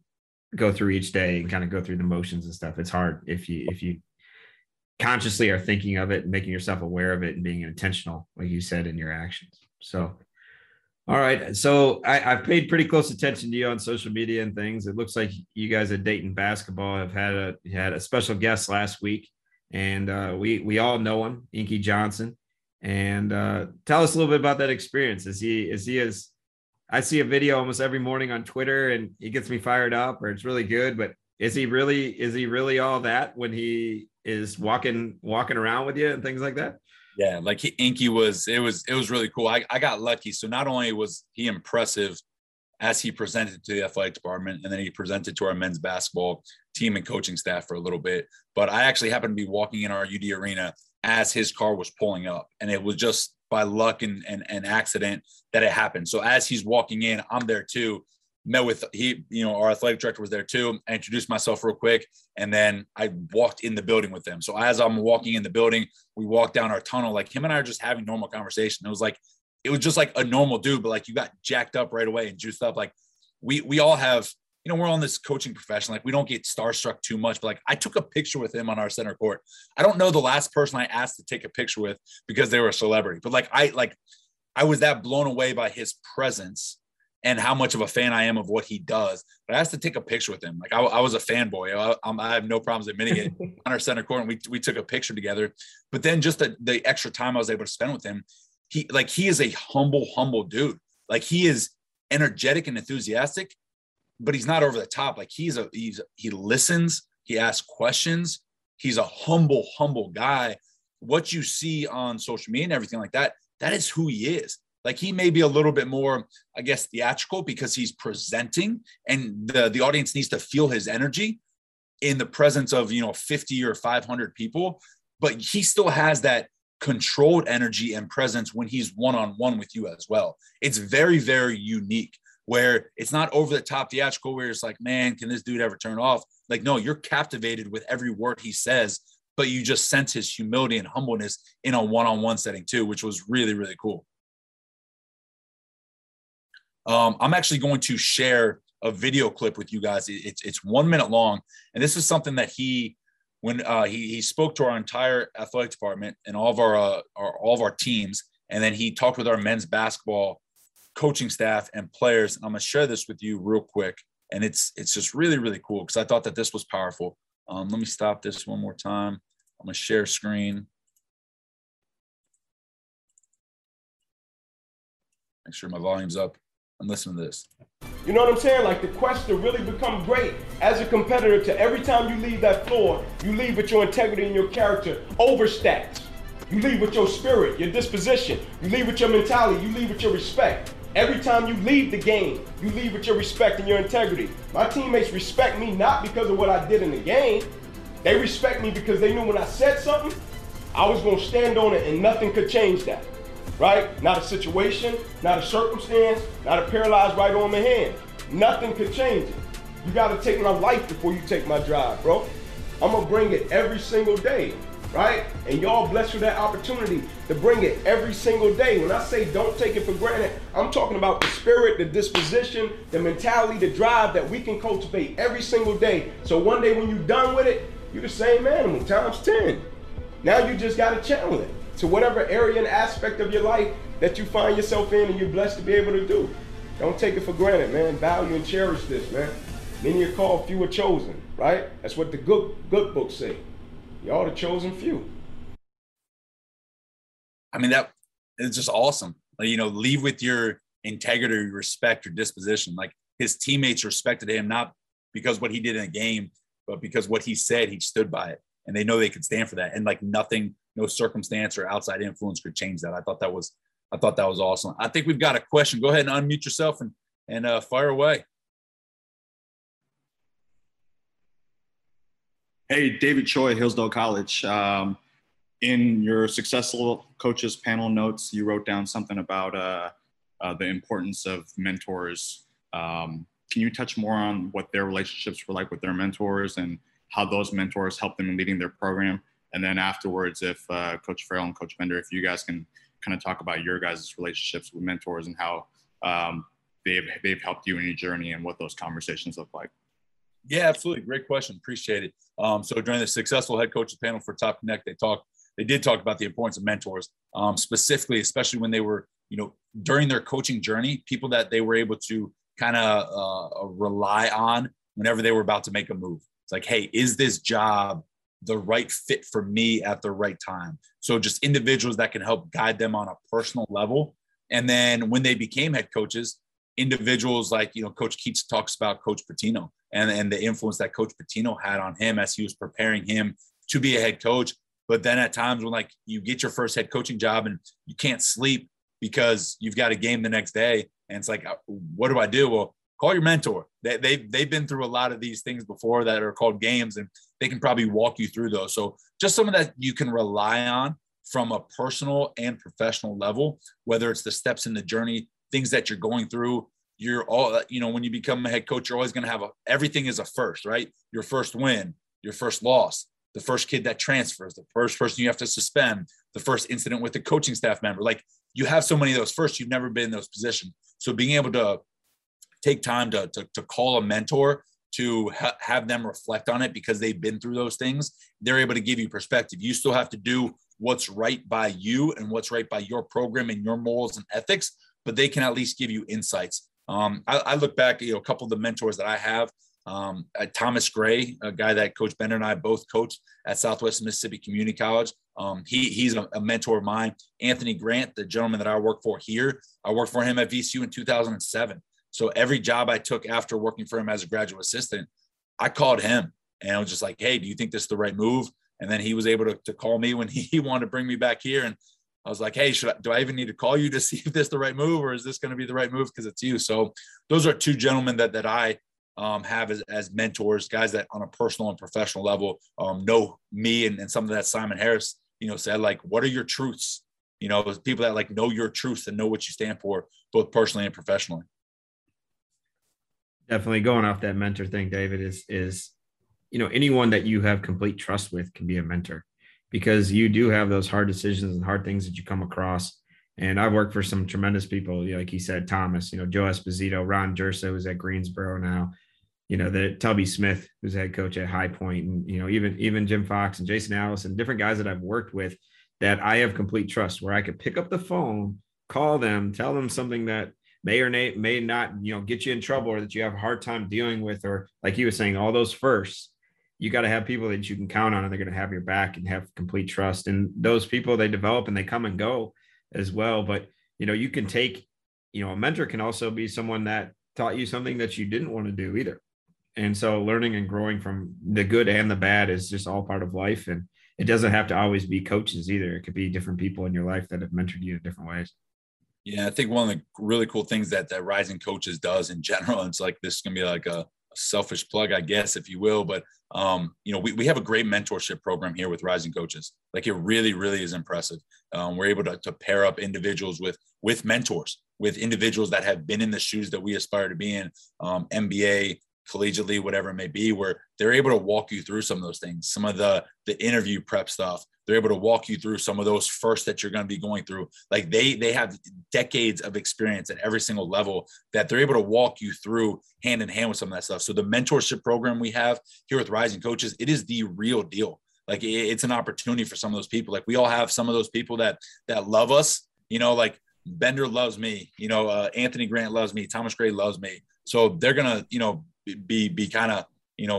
go through each day and kind of go through the motions and stuff. It's hard if you consciously are thinking of it and making yourself aware of it and being intentional, like you said, in your actions. So, all right. So I've paid pretty close attention to you on social media and things. It looks like you guys at Dayton Basketball have had a special guest last week, and we all know him, Inky Johnson. And tell us a little bit about that experience. Is he as I see a video almost every morning on Twitter, and he gets me fired up, or it's really good. But is he really all that when he is walking around with you and things like that? Yeah, like Inky was really cool. I got lucky. So not only was he impressive as he presented to the athletic department, and then he presented to our men's basketball team and coaching staff for a little bit, but I actually happened to be walking in our UD arena as his car was pulling up, and it was just by luck and accident that it happened. So as he's walking in, I'm there too. Met with our athletic director was there too. I introduced myself real quick, and then I walked in the building with them. So as I'm walking in the building, we walked down our tunnel. Like, him and I are just having normal conversation. It was just like a normal dude, but like, you got jacked up right away and juiced up. Like, we all have, we're on this coaching profession. Like, we don't get starstruck too much, but like, I took a picture with him on our center court. I don't know the last person I asked to take a picture with because they were a celebrity, but I was that blown away by his presence and how much of a fan I am of what he does. But I asked to take a picture with him. Like, I was a fanboy. I have no problems admitting it. On our center court, and we took a picture together. But then just the extra time I was able to spend with him, he is a humble dude. Like, he is energetic and enthusiastic, but he's not over the top. Like, he listens, he asks questions. He's a humble guy. What you see on social media and everything like that, that is who he is. Like, he may be a little bit more, I guess, theatrical because he's presenting, and the audience needs to feel his energy in the presence of, 50 or 500 people, but he still has that controlled energy and presence when he's one-on-one with you as well. It's very, very unique, where it's not over the top theatrical where it's like, man, can this dude ever turn off? Like, no, you're captivated with every word he says, but you just sense his humility and humbleness in a one-on-one setting too, which was really, really cool. I'm actually going to share a video clip with you guys. It's 1 minute long. And this is something that when he spoke to our entire athletic department and all of our teams. And then he talked with our men's basketball coaching staff and players. And I'm going to share this with you real quick. And it's just really, really cool, because I thought that this was powerful. Let me stop this one more time. I'm going to share screen. Make sure my volume's up. And listen to this. You know what I'm saying? Like, the quest to really become great as a competitor, to every time you leave that floor, you leave with your integrity and your character over stats. You leave with your spirit, your disposition. You leave with your mentality. You leave with your respect. Every time you leave the game, you leave with your respect and your integrity. My teammates respect me not because of what I did in the game. They respect me because they knew when I said something, I was going to stand on it and nothing could change that. Right? Not a situation, not a circumstance, not a paralyzed right arm and hand. Nothing could change it. You got to take my life before you take my drive, bro. I'm going to bring it every single day, right? And y'all blessed with that opportunity to bring it every single day. When I say don't take it for granted, I'm talking about the spirit, the disposition, the mentality, the drive that we can cultivate every single day. So one day when you're done with it, you're the same animal times 10. Now you just got to channel it to whatever area and aspect of your life that you find yourself in and you're blessed to be able to do. Don't take it for granted, man. Value and cherish this, man. Many are called, few are chosen, right? That's what the good books say. Y'all the chosen few. I mean, that is just awesome. Like, leave with your integrity, respect, your disposition. Like, his teammates respected him, not because what he did in a game, but because what he said, he stood by it. And they know they could stand for that. And like, nothing, no circumstance or outside influence could change that. I thought that was awesome. I think we've got a question. Go ahead and unmute yourself and fire away. Hey, David Choi, Hillsdale College. In your successful coaches panel notes, you wrote down something about the importance of mentors. Can you touch more on what their relationships were like with their mentors and how those mentors helped them in leading their program? And then afterwards, if Coach Farrell and Coach Bender, if you guys can kind of talk about your guys' relationships with mentors and how they've helped you in your journey and what those conversations look like? Yeah, absolutely. Great question. Appreciate it. So during the successful head coaches panel for Top Connect, they did talk about the importance of mentors, specifically, especially when they were, during their coaching journey, people that they were able to kind of rely on whenever they were about to make a move. It's like, hey, is this job the right fit for me at the right time? So just individuals that can help guide them on a personal level. And then when they became head coaches, individuals like, Coach Keats talks about Coach Pitino and the influence that Coach Pitino had on him as he was preparing him to be a head coach. But then at times when like you get your first head coaching job and you can't sleep because you've got a game the next day, and it's like, what do I do? Well, call your mentor. They've been through a lot of these things before that are called games, and they can probably walk you through those. So just some of that you can rely on from a personal and professional level, whether it's the steps in the journey, things that you're going through. You're all, when you become a head coach, you're always going to have everything is a first, right? Your first win, your first loss, the first kid that transfers, the first person you have to suspend, the first incident with the coaching staff member. Like, you have so many of those first, you've never been in those positions. So being able to take time to call a mentor, to have them reflect on it because they've been through those things, they're able to give you perspective. You still have to do what's right by you and what's right by your program and your morals and ethics, but they can at least give you insights. I look back, a couple of the mentors that I have, Thomas Gray, a guy that Coach Bender and I both coached at Southwest Mississippi Community College. He's a mentor of mine. Anthony Grant, the gentleman that I work for here, I worked for him at VCU in 2007. So every job I took after working for him as a graduate assistant, I called him and I was just like, hey, do you think this is the right move? And then he was able to call me when he wanted to bring me back here. And I was like, hey, do I even need to call you to see if this is the right move, or is this going to be the right move because it's you? So those are two gentlemen that I have as mentors, guys that on a personal and professional level know me, and something that Simon Harris, said, like, what are your truths? People that like know your truths and know what you stand for, both personally and professionally. Definitely going off that mentor thing, David, is anyone that you have complete trust with can be a mentor, because you do have those hard decisions and hard things that you come across. And I've worked for some tremendous people, like he said, Thomas, Joe Esposito, Ron Jersa, who's at Greensboro now, the Tubby Smith, who's head coach at High Point, and, even Jim Fox and Jason Allison, different guys that I've worked with that I have complete trust, where I could pick up the phone, call them, tell them something that may or may not, get you in trouble, or that you have a hard time dealing with, or like he was saying, all those firsts. You got to have people that you can count on, and they're going to have your back and have complete trust. And those people, they develop and they come and go as well. But, you can take, a mentor can also be someone that taught you something that you didn't want to do either. And so learning and growing from the good and the bad is just all part of life. And it doesn't have to always be coaches either. It could be different people in your life that have mentored you in different ways. Yeah, I think one of the really cool things that Rising Coaches does in general, and it's like, this is going to be like a selfish plug, I guess, if you will, but we have a great mentorship program here with Rising Coaches. Like, it really, really is impressive. We're able to pair up individuals with mentors, with individuals that have been in the shoes that we aspire to be in, MBA, collegiately, whatever it may be, where they're able to walk you through some of those things, some of the interview prep stuff. They're able to walk you through some of those first that you're going to be going through. Like, they have decades of experience at every single level that they're able to walk you through hand in hand with some of that stuff. So the mentorship program we have here with Rising Coaches, it is the real deal. Like, it's an opportunity for some of those people. Like, we all have some of those people that love us, like Bender loves me, Anthony Grant loves me, Thomas Gray loves me. So they're going to, be kind of,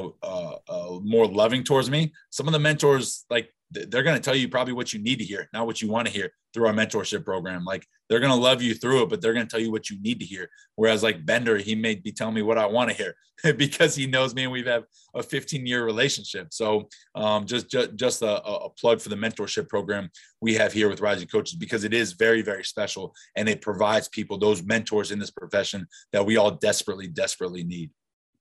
more loving towards me. Some of the mentors, like, they're going to tell you probably what you need to hear, not what you want to hear, through our mentorship program. Like, they're going to love you through it, but they're going to tell you what you need to hear. Whereas like Bender, he may be telling me what I want to hear because he knows me and we've had a 15-year relationship. So just a plug for the mentorship program we have here with Rising Coaches, because it is very, very special, and it provides people, those mentors in this profession that we all desperately, desperately need.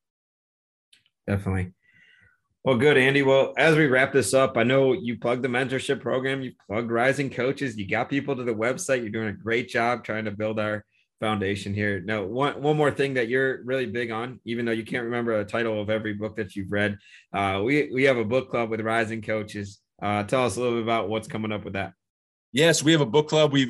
Definitely. Well, good, Andy. Well, as we wrap this up, I know you plugged the mentorship program, you plugged Rising Coaches, you got people to the website. You're doing a great job trying to build our foundation here. Now, one more thing that you're really big on, even though you can't remember a title of every book that you've read, we have a book club with Rising Coaches. Tell us a little bit about what's coming up with that. Yes, we have a book club. We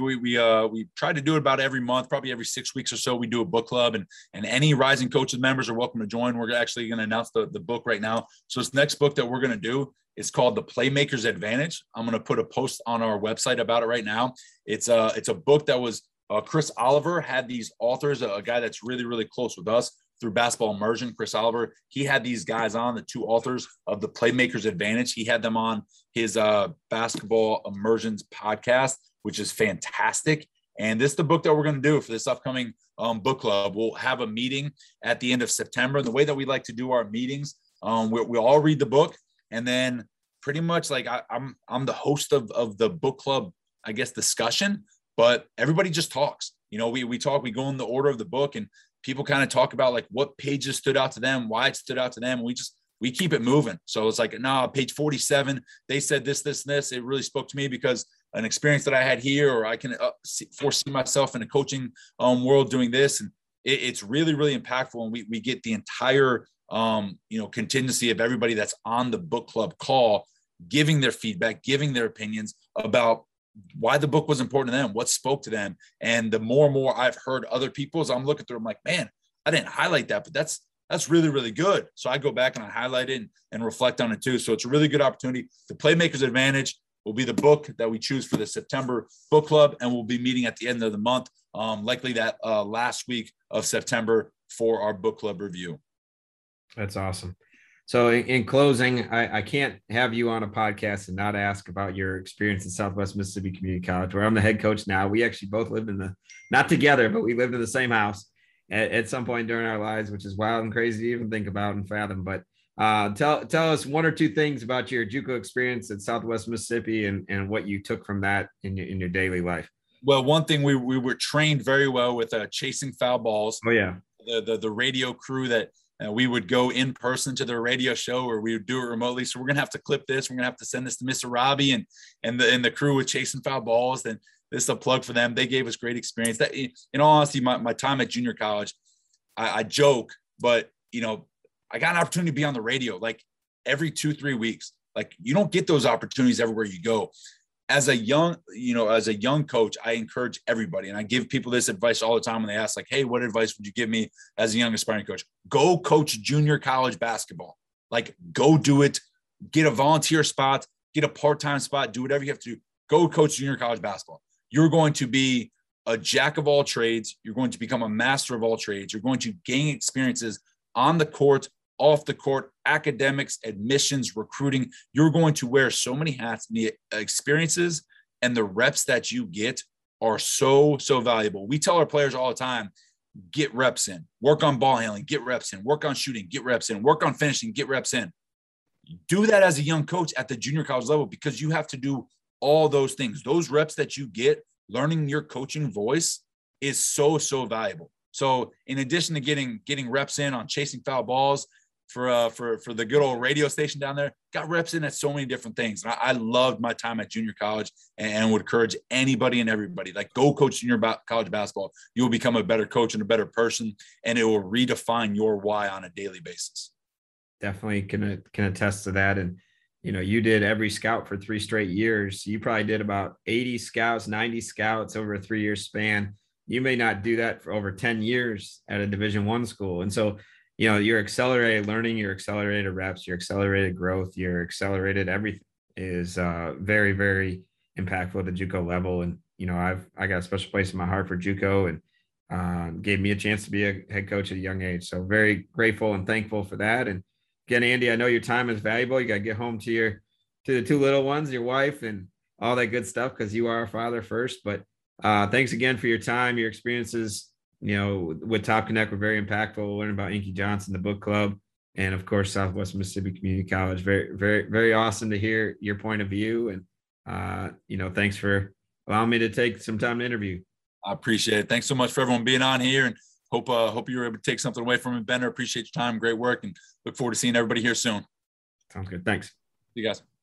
try to do it about every month, probably every 6 weeks or so. We do a book club, and any Rising Coaches members are welcome to join. We're actually going to announce the book right now. So this next book that we're going to do is called The Playmaker's Advantage. I'm going to put a post on our website about it right now. It's a book that was Chris Oliver had these authors, a guy that's really, really close with us through Basketball Immersion, Chris Oliver. He had these guys on, the two authors of The Playmaker's Advantage. He had them on his Basketball Immersions podcast, which is fantastic. And this is the book that we're going to do for this upcoming book club. We'll have a meeting at the end of September. And the way that we like to do our meetings, we'll all read the book, and then pretty much like I'm the host of the book club, I guess, discussion, but everybody just talks. You know, we talk, we go in the order of the book, and people kind of talk about like what pages stood out to them, why it stood out to them. And we keep it moving. So it's like, no, page 47, they said this, this, and this. It really spoke to me because an experience that I had here, or I can foresee myself in a coaching world doing this. And it's really, really impactful. And we get the entire, contingency of everybody that's on the book club call, giving their feedback, giving their opinions about why the book was important to them, what spoke to them. And the more and more I've heard other people's, I'm looking through, I'm like, man, I didn't highlight that, but that's really, really good. So I go back and I highlight it and reflect on it too. So it's a really good opportunity. The Playmaker's Advantage will be the book that we choose for the September book club. And we'll be meeting at the end of the month, likely that last week of September for our book club review. That's awesome. So in closing, I can't have you on a podcast and not ask about your experience at Southwest Mississippi Community College, where I'm the head coach now. We actually both lived not together, but we lived in the same house at some point during our lives, which is wild and crazy to even think about and fathom. But tell us one or two things about your JUCO experience at Southwest Mississippi and what you took from that in your daily life. Well, one thing, we were trained very well with chasing foul balls. Oh yeah. The radio crew that we would go in person to their radio show, or we would do it remotely. So we're going to have to clip this. We're going to have to send this to Mr. Robbie and the crew with chasing foul balls. Then this is a plug for them. They gave us great experience. That, in all honesty, my time at junior college, I joke, but I got an opportunity to be on the radio like every 2-3 weeks. Like, you don't get those opportunities everywhere you go. As a young coach, I encourage everybody, and I give people this advice all the time when they ask, like, hey, what advice would you give me as a young aspiring coach? Go coach junior college basketball. Like, go do it. Get a volunteer spot, get a part-time spot, do whatever you have to do. Go coach junior college basketball. You're going to be a jack of all trades. You're going to become a master of all trades. You're going to gain experiences on the court, off the court, academics, admissions, recruiting. You're going to wear so many hats, and the experiences and the reps that you get are so, so valuable. We tell our players all the time, get reps in, work on ball handling, get reps in, work on shooting, get reps in, work on finishing, get reps in. Do that as a young coach at the junior college level, because you have to do all those things. Those reps that you get learning your coaching voice is so, so valuable. So in addition to getting reps in on chasing foul balls, for the good old radio station down there, got reps in at so many different things. And I loved my time at junior college, and would encourage anybody and everybody, like, go coach junior college basketball. You will become a better coach and a better person, and it will redefine your why on a daily basis. Definitely can attest to that. And, you did every scout for 3 straight years. You probably did about 80 scouts, 90 scouts over a 3-year span. You may not do that for over 10 years at a Division I school. And so, your accelerated learning, your accelerated reps, your accelerated growth, your accelerated everything is very, very impactful at the JUCO level. And, I got a special place in my heart for JUCO, and gave me a chance to be a head coach at a young age. So very grateful and thankful for that. And again, Andy, I know your time is valuable. You got to get home to the 2 little ones, your wife, and all that good stuff, because you are a father first. But thanks again for your time, your experiences. With Top Connect were very impactful. Learn about Inky Johnson, the book club, and of course, Southwest Mississippi Community College. Very, very, very awesome to hear your point of view. And, thanks for allowing me to take some time to interview. I appreciate it. Thanks so much for everyone being on here, and hope you were able to take something away from it. Benner, appreciate your time. Great work, and look forward to seeing everybody here soon. Sounds good. Thanks. See you guys.